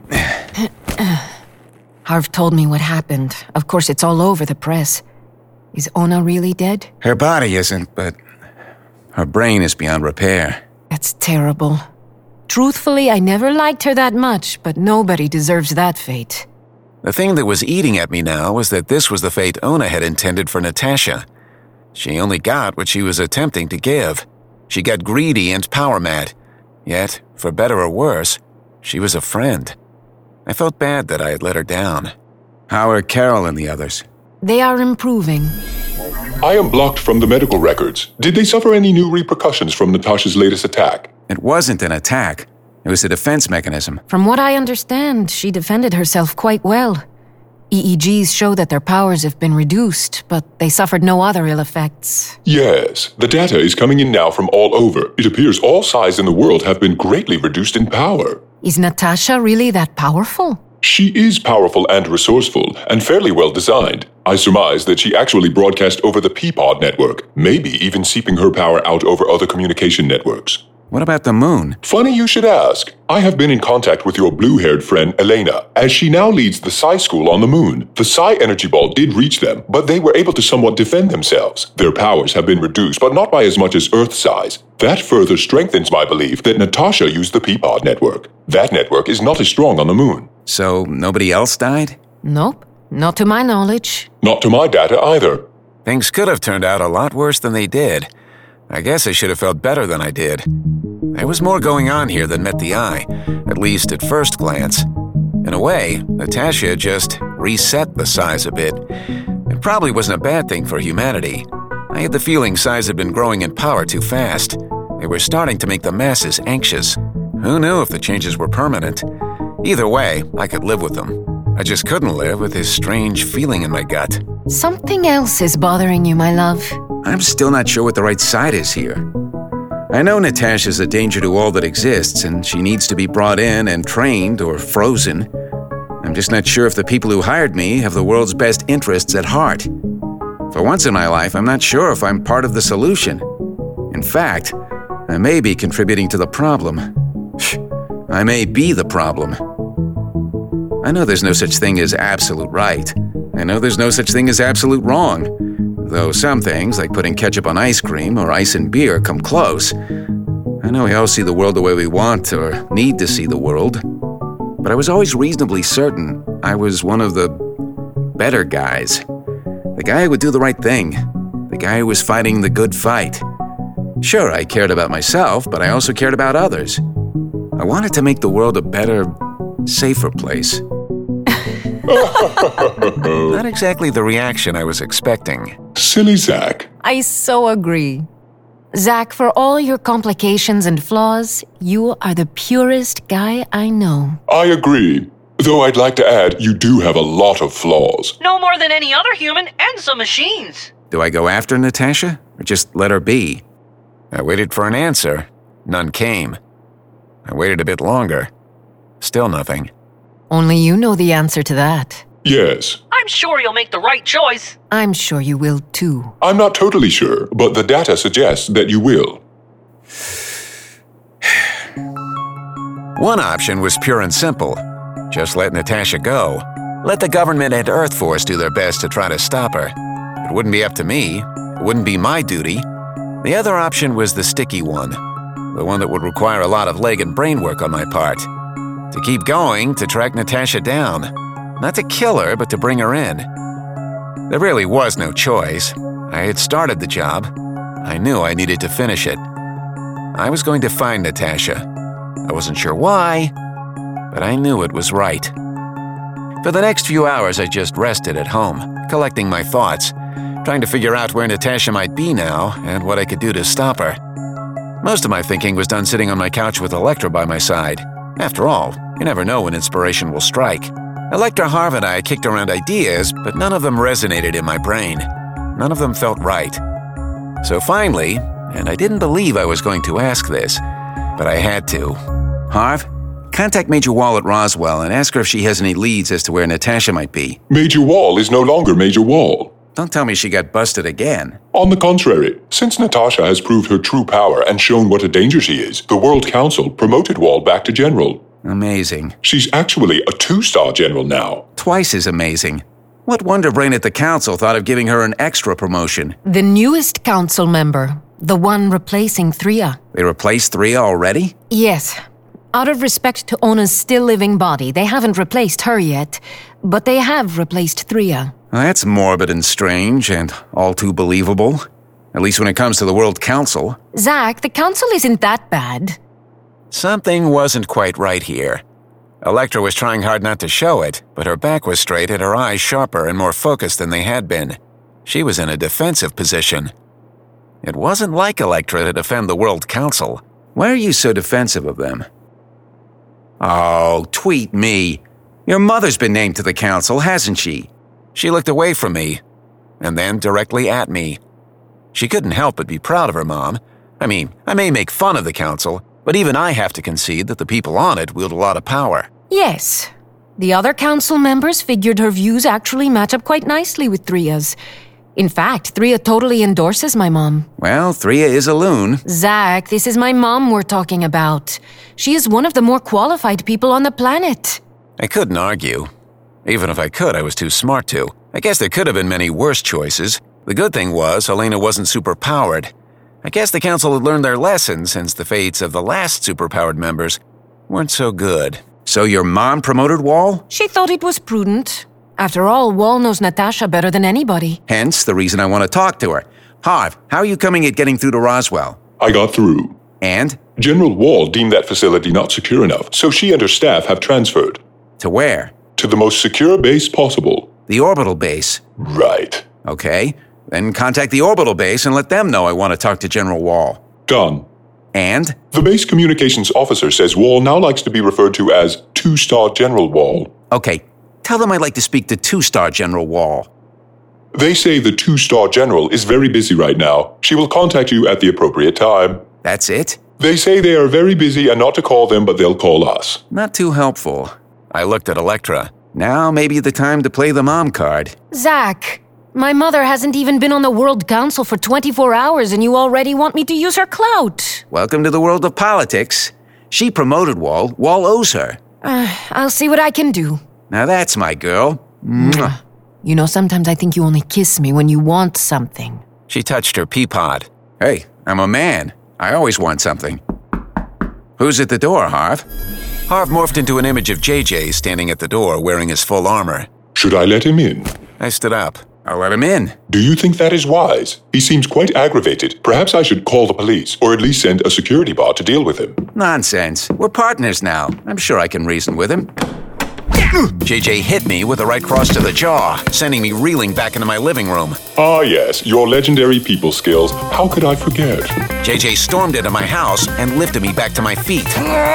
Harv told me what happened. Of course, it's all over the press. Is Ona really dead? Her body isn't, but her brain is beyond repair. That's terrible. Truthfully, I never liked her that much, but nobody deserves that fate. The thing that was eating at me now was that this was the fate Ona had intended for Natasha. She only got what she was attempting to give. She got greedy and power-mad. Yet, for better or worse, she was a friend. I felt bad that I had let her down. How are Carol and the others? They are improving. I am blocked from the medical records. Did they suffer any new repercussions from Natasha's latest attack? It wasn't an attack. It was a defense mechanism. From what I understand, she defended herself quite well. EEGs show that their powers have been reduced, but they suffered no other ill effects. Yes, the data is coming in now from all over. It appears all psis in the world have been greatly reduced in power. Is Natasha really that powerful? She is powerful and resourceful, and fairly well designed. I surmise that she actually broadcast over the Peapod network, maybe even seeping her power out over other communication networks. What about the moon? Funny you should ask. I have been in contact with your blue-haired friend Elena, as she now leads the Psi School on the moon. The Psi Energy Ball did reach them, but they were able to somewhat defend themselves. Their powers have been reduced, but not by as much as Earth size. That further strengthens my belief that Natasha used the Peapod network. That network is not as strong on the moon. So nobody else died? Nope, not to my knowledge. Not to my data either. Things could have turned out a lot worse than they did. I guess I should have felt better than I did. There was more going on here than met the eye, at least at first glance. In a way, Natasha just reset the size a bit. It probably wasn't a bad thing for humanity. I had the feeling size had been growing in power too fast. They were starting to make the masses anxious. Who knew if the changes were permanent? Either way, I could live with them. I just couldn't live with this strange feeling in my gut. Something else is bothering you, my love. I'm still not sure what the right side is here. I know Natasha's a danger to all that exists, and she needs to be brought in and trained or frozen. I'm just not sure if the people who hired me have the world's best interests at heart. For once in my life, I'm not sure if I'm part of the solution. In fact, I may be contributing to the problem. I may be the problem. I know there's no such thing as absolute right. I know there's no such thing as absolute wrong. Though some things, like putting ketchup on ice cream or ice in beer, come close. I know we all see the world the way we want or need to see the world. But I was always reasonably certain I was one of the better guys. The guy who would do the right thing. The guy who was fighting the good fight. Sure, I cared about myself, but I also cared about others. I wanted to make the world a better, safer place. Not exactly the reaction I was expecting. Silly Zach. I so agree. Zach, for all your complications and flaws, you are the purest guy I know. I agree. Though I'd like to add, you do have a lot of flaws. No more than any other human and some machines. Do I go after Natasha, or just let her be? I waited for an answer. None came. I waited a bit longer. Still nothing. Only you know the answer to that. Yes. I'm sure you'll make the right choice. I'm sure you will too. I'm not totally sure, but the data suggests that you will. One option was pure and simple. Just let Natasha go. Let the government and Earth Force do their best to try to stop her. It wouldn't be up to me. It wouldn't be my duty. The other option was the sticky one. The one that would require a lot of leg and brain work on my part. To keep going, to track Natasha down. Not to kill her, but to bring her in. There really was no choice. I had started the job. I knew I needed to finish it. I was going to find Natasha. I wasn't sure why, but I knew it was right. For the next few hours, I just rested at home, collecting my thoughts, trying to figure out where Natasha might be now and what I could do to stop her. Most of my thinking was done sitting on my couch with Elektra by my side. After all, you never know when inspiration will strike. Electra, Harv, and I kicked around ideas, but none of them resonated in my brain. None of them felt right. So finally, and I didn't believe I was going to ask this, but I had to. Harv, contact Major Wall at Roswell and ask her if she has any leads as to where Natasha might be. Major Wall is no longer Major Wall. Don't tell me she got busted again. On the contrary, since Natasha has proved her true power and shown what a danger she is, the World Council promoted Wall back to General. Amazing. She's actually a 2-star General now. Twice as amazing. What wonderbrain at the Council thought of giving her an extra promotion? The newest Council member, the one replacing Thria. They replaced Thria already? Yes. Out of respect to Ona's still-living body, they haven't replaced her yet, but they have replaced Thria. Well, that's morbid and strange and all too believable. At least when it comes to the World Council. Zack, the Council isn't that bad. Something wasn't quite right here. Electra was trying hard not to show it, but her back was straight and her eyes sharper and more focused than they had been. She was in a defensive position. It wasn't like Electra to defend the World Council. Why are you so defensive of them? Oh, tweet me. Your mother's been named to the Council, hasn't she? She looked away from me, and then directly at me. She couldn't help but be proud of her mom. I mean, I may make fun of the Council, but even I have to concede that the people on it wield a lot of power. Yes. The other Council members figured her views actually match up quite nicely with Thria's. In fact, Thria totally endorses my mom. Well, Thria is a loon. Zack, this is my mom we're talking about. She is one of the more qualified people on the planet. I couldn't argue. Even if I could, I was too smart to. I guess there could have been many worse choices. The good thing was, Helena wasn't superpowered. I guess the Council had learned their lesson since the fates of the last superpowered members weren't so good. So your mom promoted Wall? She thought it was prudent. After all, Wall knows Natasha better than anybody. Hence the reason I want to talk to her. Harv, how are you coming at getting through to Roswell? I got through. And? General Wall deemed that facility not secure enough, so she and her staff have transferred. To where? To the most secure base possible. The orbital base? Right. Okay. Then contact the orbital base and let them know I want to talk to General Wall. Done. And? The base communications officer says Wall now likes to be referred to as 2-star General Wall. Okay. Tell them I'd like to speak to 2-star General Wall. They say the 2-star General is very busy right now. She will contact you at the appropriate time. That's it? They say they are very busy and not to call them, but they'll call us. Not too helpful. I looked at Electra. Now may be the time to play the mom card. Zack, my mother hasn't even been on the World Council for 24 hours and you already want me to use her clout. Welcome to the world of politics. She promoted Wall. Wall owes her. I'll see what I can do. Now that's my girl. Mwah. You know, sometimes I think you only kiss me when you want something. She touched her pea pod. Hey, I'm a man. I always want something. Who's at the door, Harv? Harv morphed into an image of JJ standing at the door wearing his full armor. Should I let him in? I stood up. I'll let him in. Do you think that is wise? He seems quite aggravated. Perhaps I should call the police, or at least send a security bot to deal with him. Nonsense. We're partners now. I'm sure I can reason with him. JJ hit me with a right cross to the jaw, sending me reeling back into my living room. Ah yes, your legendary people skills. How could I forget? JJ stormed into my house and lifted me back to my feet.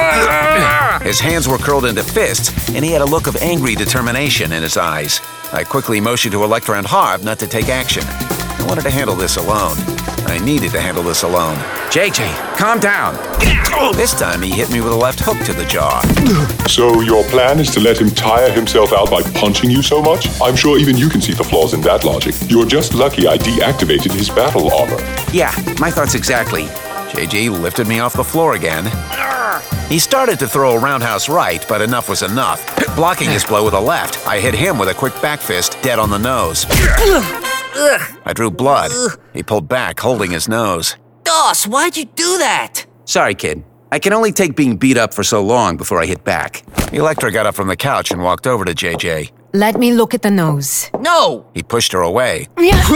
His hands were curled into fists, and he had a look of angry determination in his eyes. I quickly motioned to Electra and Harv not to take action. I wanted to handle this alone. I needed to handle this alone. JJ, calm down. This time he hit me with a left hook to the jaw. So your plan is to let him tire himself out by punching you so much? I'm sure even you can see the flaws in that logic. You're just lucky I deactivated his battle armor. Yeah, my thoughts exactly. JJ lifted me off the floor again. He started to throw a roundhouse right, but enough was enough. Blocking his blow with a left, I hit him with a quick back fist dead on the nose. I drew blood. He pulled back, holding his nose. Doss, why'd you do that? Sorry, kid. I can only take being beat up for so long before I hit back. Electra got up from the couch and walked over to JJ. Let me look at the nose. No! He pushed her away.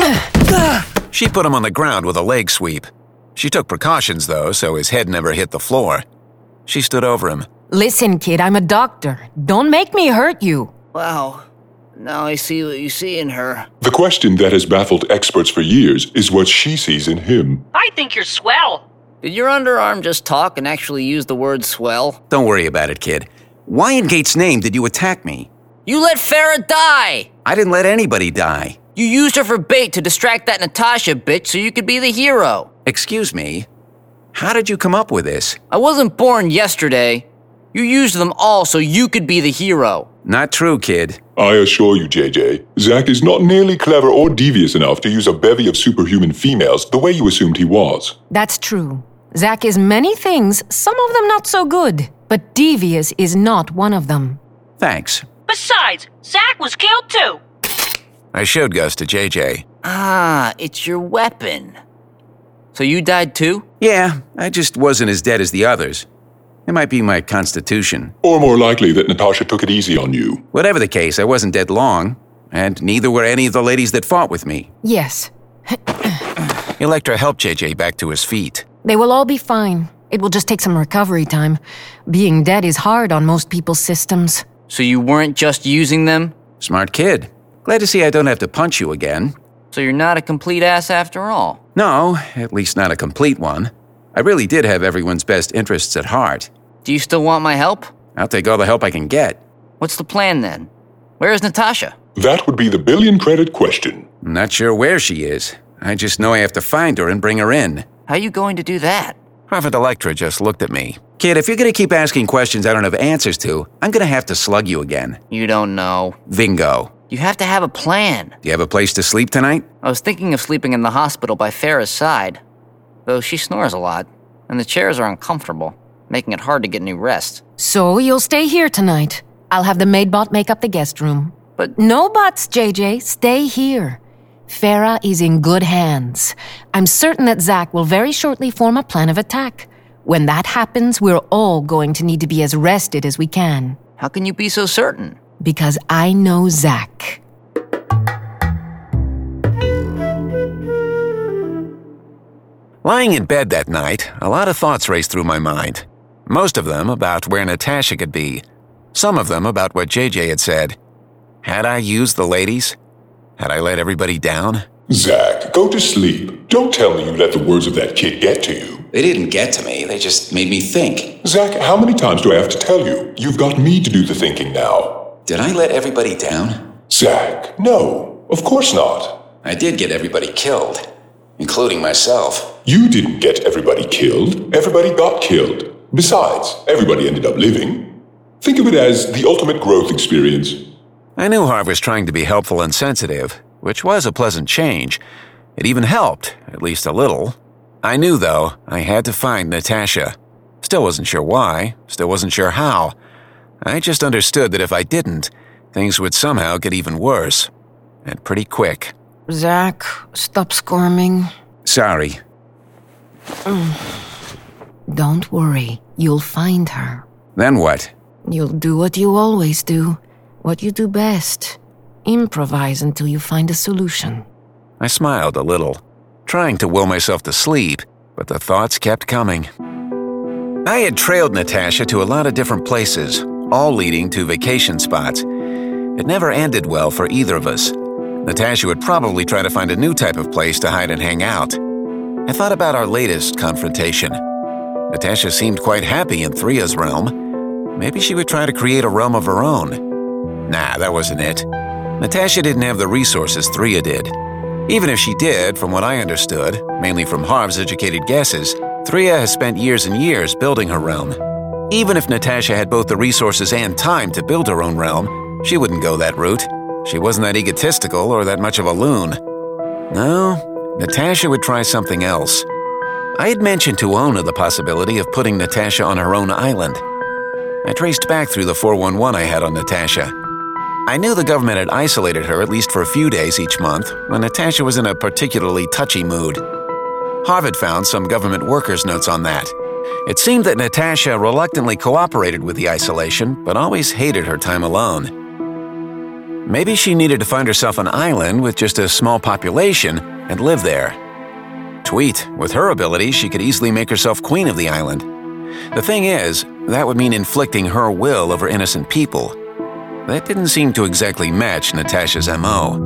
She put him on the ground with a leg sweep. She took precautions, though, so his head never hit the floor. She stood over him. Listen, kid, I'm a doctor. Don't make me hurt you. Wow. Now I see what you see in her. The question that has baffled experts for years is what she sees in him. I think you're swell. Did your underarm just talk and actually use the word swell? Don't worry about it, kid. Why in Gate's name did you attack me? You let Farah die! I didn't let anybody die. You used her for bait to distract that Natasha bitch so you could be the hero. Excuse me? How did you come up with this? I wasn't born yesterday. You used them all so you could be the hero. Not true, kid. I assure you, JJ, Zack is not nearly clever or devious enough to use a bevy of superhuman females the way you assumed he was. That's true. Zack is many things, some of them not so good, but devious is not one of them. Thanks. Besides, Zack was killed too. I showed Gus to JJ. Ah, it's your weapon. So you died too? Yeah, I just wasn't as dead as the others. It might be my constitution. Or more likely that Natasha took it easy on you. Whatever the case, I wasn't dead long, and neither were any of the ladies that fought with me. Yes. Electra helped JJ back to his feet. They will all be fine. It will just take some recovery time. Being dead is hard on most people's systems. So you weren't just using them? Smart kid. Glad to see I don't have to punch you again. So you're not a complete ass after all? No, at least not a complete one. I really did have everyone's best interests at heart. Do you still want my help? I'll take all the help I can get. What's the plan then? Where is Natasha? That would be the billion-credit question. I'm not sure where she is. I just know I have to find her and bring her in. How are you going to do that? Prophet Electra just looked at me. Kid, if you're gonna keep asking questions I don't have answers to, I'm gonna have to slug you again. You don't know. Bingo. You have to have a plan. Do you have a place to sleep tonight? I was thinking of sleeping in the hospital by Farah's side, though she snores a lot, and the chairs are uncomfortable, making it hard to get any rest. So you'll stay here tonight. I'll have the maidbot make up the guest room. But no buts, JJ. Stay here. Farah is in good hands. I'm certain that Zack will very shortly form a plan of attack. When that happens, we're all going to need to be as rested as we can. How can you be so certain? Because I know Zack. Lying in bed that night, a lot of thoughts raced through my mind. Most of them about where Natasha could be. Some of them about what JJ had said. Had I used the ladies? Had I let everybody down? Zack, go to sleep. Don't tell me you let the words of that kid get to you. They didn't get to me, they just made me think. Zack, how many times do I have to tell you? You've got me to do the thinking now. Did I let everybody down? Zack, no, of course not. I did get everybody killed, including myself. You didn't get everybody killed. Everybody got killed. Besides, everybody ended up living. Think of it as the ultimate growth experience. I knew Harv was trying to be helpful and sensitive, which was a pleasant change. It even helped, at least a little. I knew, though, I had to find Natasha. Still wasn't sure why, still wasn't sure how. I just understood that if I didn't, things would somehow get even worse. And pretty quick. Zack, stop squirming. Sorry. Don't worry, you'll find her. Then what? You'll do what you always do. What you do best. Improvise until you find a solution. I smiled a little, trying to will myself to sleep, but the thoughts kept coming. I had trailed Natasha to a lot of different places, all leading to vacation spots. It never ended well for either of us. Natasha would probably try to find a new type of place to hide and hang out. I thought about our latest confrontation. Natasha seemed quite happy in Thria's realm. Maybe she would try to create a realm of her own. Nah, that wasn't it. Natasha didn't have the resources Thria did. Even if she did, from what I understood, mainly from Harv's educated guesses, Thria has spent years and years building her realm. Even if Natasha had both the resources and time to build her own realm, she wouldn't go that route. She wasn't that egotistical or that much of a loon. No, Natasha would try something else. I had mentioned to Ona the possibility of putting Natasha on her own island. I traced back through the 411 I had on Natasha. I knew the government had isolated her at least for a few days each month when Natasha was in a particularly touchy mood. Harvard found some government workers' notes on that. It seemed that Natasha reluctantly cooperated with the isolation, but always hated her time alone. Maybe she needed to find herself an island with just a small population and live there. Tweet, with her ability, she could easily make herself queen of the island. The thing is, that would mean inflicting her will over innocent people. That didn't seem to exactly match Natasha's MO.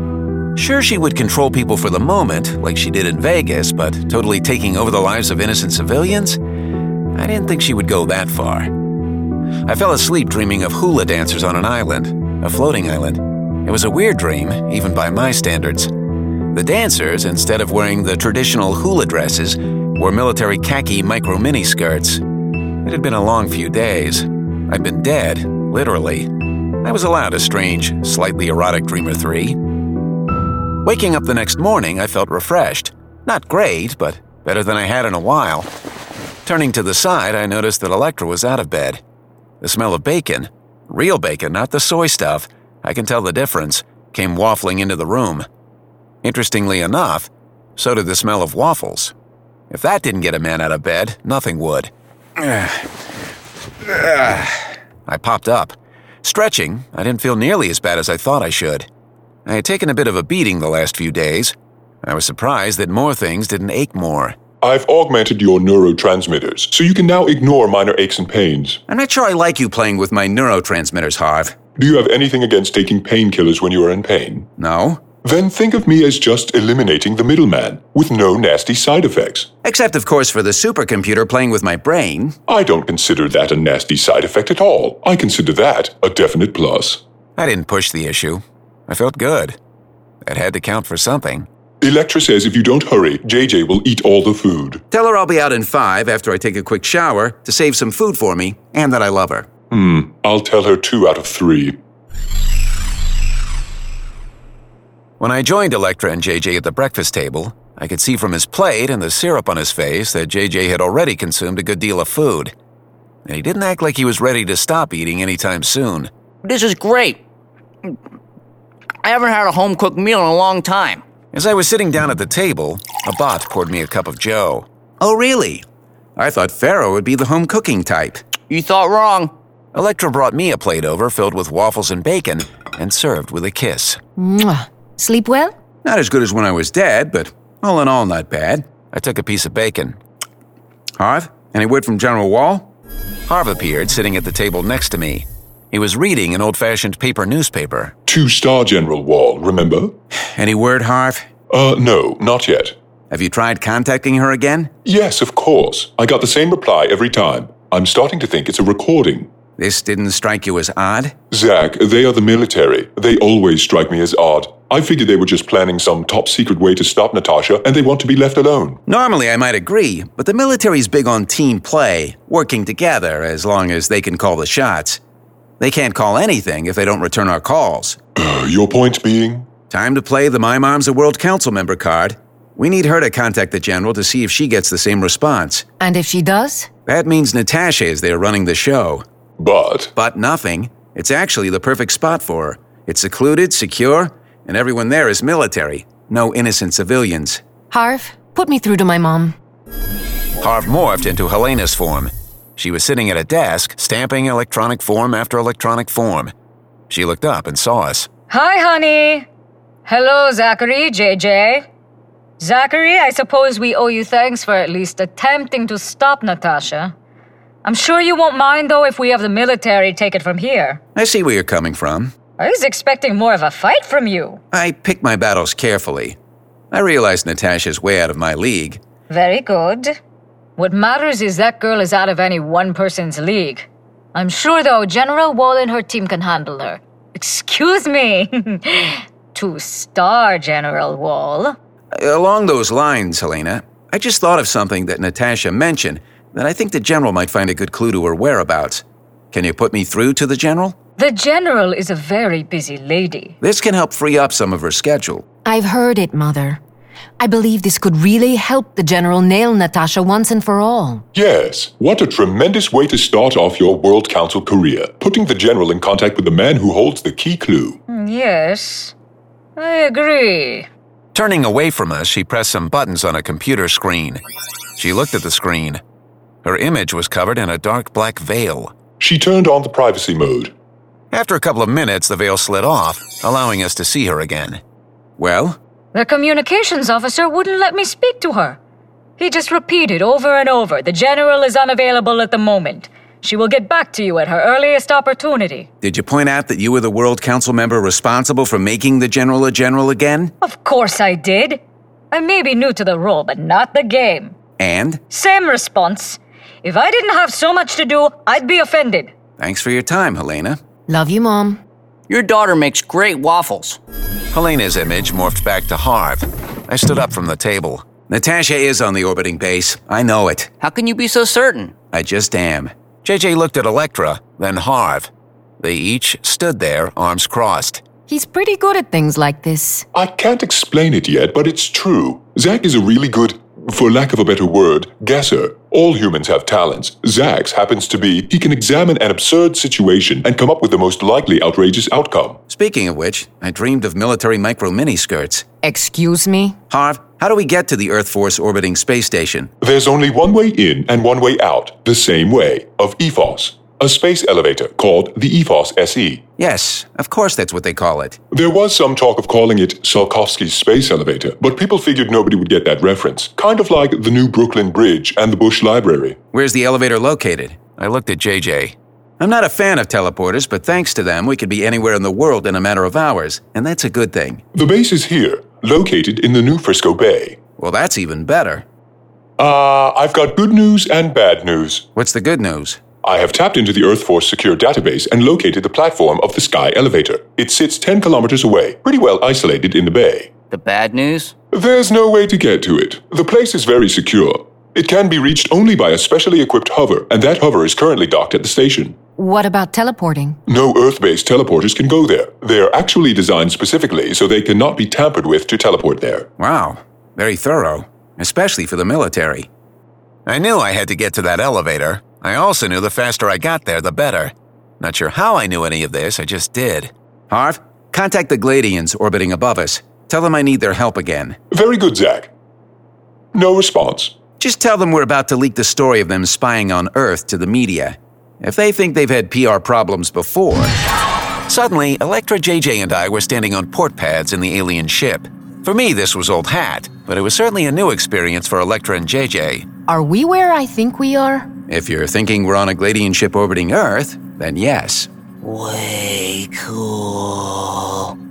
Sure, she would control people for the moment, like she did in Vegas, but totally taking over the lives of innocent civilians? I didn't think she would go that far. I fell asleep dreaming of hula dancers on an island, a floating island. It was a weird dream, even by my standards. The dancers, instead of wearing the traditional hula dresses, wore military khaki micro mini skirts. It had been a long few days. I'd been dead, literally. I was allowed a strange, slightly erotic dream or three. Waking up the next morning, I felt refreshed. Not great, but better than I had in a while. Turning to the side, I noticed that Electra was out of bed. The smell of bacon, real bacon, not the soy stuff, I can tell the difference, came waffling into the room. Interestingly enough, so did the smell of waffles. If that didn't get a man out of bed, nothing would. I popped up. Stretching, I didn't feel nearly as bad as I thought I should. I had taken a bit of a beating the last few days. I was surprised that more things didn't ache more. I've augmented your neurotransmitters, so you can now ignore minor aches and pains. I'm not sure I like you playing with my neurotransmitters, Harv. Do you have anything against taking painkillers when you are in pain? No. Then think of me as just eliminating the middleman, with no nasty side effects. Except, of course, for the supercomputer playing with my brain. I don't consider that a nasty side effect at all. I consider that a definite plus. I didn't push the issue. I felt good. That had to count for something. Electra says if you don't hurry, JJ will eat all the food. Tell her I'll be out in 5 after I take a quick shower to save some food for me, and that I love her. I'll tell her 2 out of 3. When I joined Electra and JJ at the breakfast table, I could see from his plate and the syrup on his face that JJ had already consumed a good deal of food. And he didn't act like he was ready to stop eating anytime soon. This is great. I haven't had a home-cooked meal in a long time. As I was sitting down at the table, a bot poured me a cup of joe. Oh, really? I thought Pharaoh would be the home cooking type. You thought wrong. Electra brought me a plate over filled with waffles and bacon and served with a kiss. Mwah. Sleep well? Not as good as when I was dead, but all in all, not bad. I took a piece of bacon. Harv, any word from General Wall? Harv appeared, sitting at the table next to me. He was reading an old-fashioned paper newspaper. 2-star General Wall, remember? Any word, Harv? No, not yet. Have you tried contacting her again? Yes, of course. I got the same reply every time. I'm starting to think it's a recording. This didn't strike you as odd? Zach, they are the military. They always strike me as odd. I figured they were just planning some top-secret way to stop Natasha, and they want to be left alone. Normally, I might agree, but the military's big on team play, working together as long as they can call the shots. They can't call anything if they don't return our calls. Your point being? Time to play the My Mom's a World Council member card. We need her to contact the general to see if she gets the same response. And if she does? That means Natasha is there running the show. But nothing. It's actually the perfect spot for her. It's secluded, secure, and everyone there is military. No innocent civilians. Harv, put me through to my mom. Harv morphed into Helena's form. She was sitting at a desk, stamping electronic form after electronic form. She looked up and saw us. Hi, honey. Hello, Zachary, JJ. Zachary, I suppose we owe you thanks for at least attempting to stop Natasha. I'm sure you won't mind, though, if we have the military take it from here. I see where you're coming from. I was expecting more of a fight from you. I pick my battles carefully. I realize Natasha's way out of my league. Very good. What matters is that girl is out of any one person's league. I'm sure, though, General Wall and her team can handle her. Excuse me. 2-star General Wall. Along those lines, Helena, I just thought of something that Natasha mentioned that I think the general might find a good clue to her whereabouts. Can you put me through to the general? The general is a very busy lady. This can help free up some of her schedule. I've heard it, Mother. I believe this could really help the general nail Natasha once and for all. Yes, what a tremendous way to start off your World Council career, putting the general in contact with the man who holds the key clue. Yes, I agree. Turning away from us, she pressed some buttons on a computer screen. She looked at the screen. Her image was covered in a dark black veil. She turned on the privacy mode. After a couple of minutes, the veil slid off, allowing us to see her again. Well? The communications officer wouldn't let me speak to her. He just repeated over and over, the general is unavailable at the moment. She will get back to you at her earliest opportunity. Did you point out that you were the World Council member responsible for making the General a general again? Of course I did. I may be new to the role, but not the game. And? Same response. If I didn't have so much to do, I'd be offended. Thanks for your time, Helena. Love you, Mom. Your daughter makes great waffles. Helena's image morphed back to Harv. I stood up from the table. Natasha is on the orbiting base. I know it. How can you be so certain? I just am. JJ looked at Elektra, then Harv. They each stood there, arms crossed. He's pretty good at things like this. I can't explain it yet, but it's true. Zack is a really good, for lack of a better word, guesser. All humans have talents. Zack's happens to be he can examine an absurd situation and come up with the most likely outrageous outcome. Speaking of which, I dreamed of military micro-mini-skirts. Excuse me? Harv, how do we get to the Earth Force orbiting space station? There's only one way in and one way out, the same way, of EFOS. A space elevator called the EFOS SE. Yes, of course that's what they call it. There was some talk of calling it Tsiolkovsky's space elevator, but people figured nobody would get that reference. Kind of like the New Brooklyn Bridge and the Bush Library. Where's the elevator located? I looked at JJ. I'm not a fan of teleporters, but thanks to them, we could be anywhere in the world in a matter of hours, and that's a good thing. The base is here, located in the New Frisco Bay. Well, that's even better. I've got good news and bad news. What's the good news? I have tapped into the Earth Force secure database and located the platform of the Sky Elevator. It sits 10 kilometers away, pretty well isolated in the bay. The bad news? There's no way to get to it. The place is very secure. It can be reached only by a specially equipped hover, and that hover is currently docked at the station. What about teleporting? No Earth-based teleporters can go there. They're actually designed specifically so they cannot be tampered with to teleport there. Wow, very thorough, especially for the military. I knew I had to get to that elevator. I also knew the faster I got there, the better. Not sure how I knew any of this, I just did. Harv, contact the Gladians orbiting above us. Tell them I need their help again. Very good, Zack. No response. Just tell them we're about to leak the story of them spying on Earth to the media. If they think they've had PR problems before. Suddenly, Elektra, JJ, and I were standing on port pads in the alien ship. For me, this was old hat, but it was certainly a new experience for Elektra and JJ. Are we where I think we are? If you're thinking we're on a Gladian ship orbiting Earth, then yes. Way cool.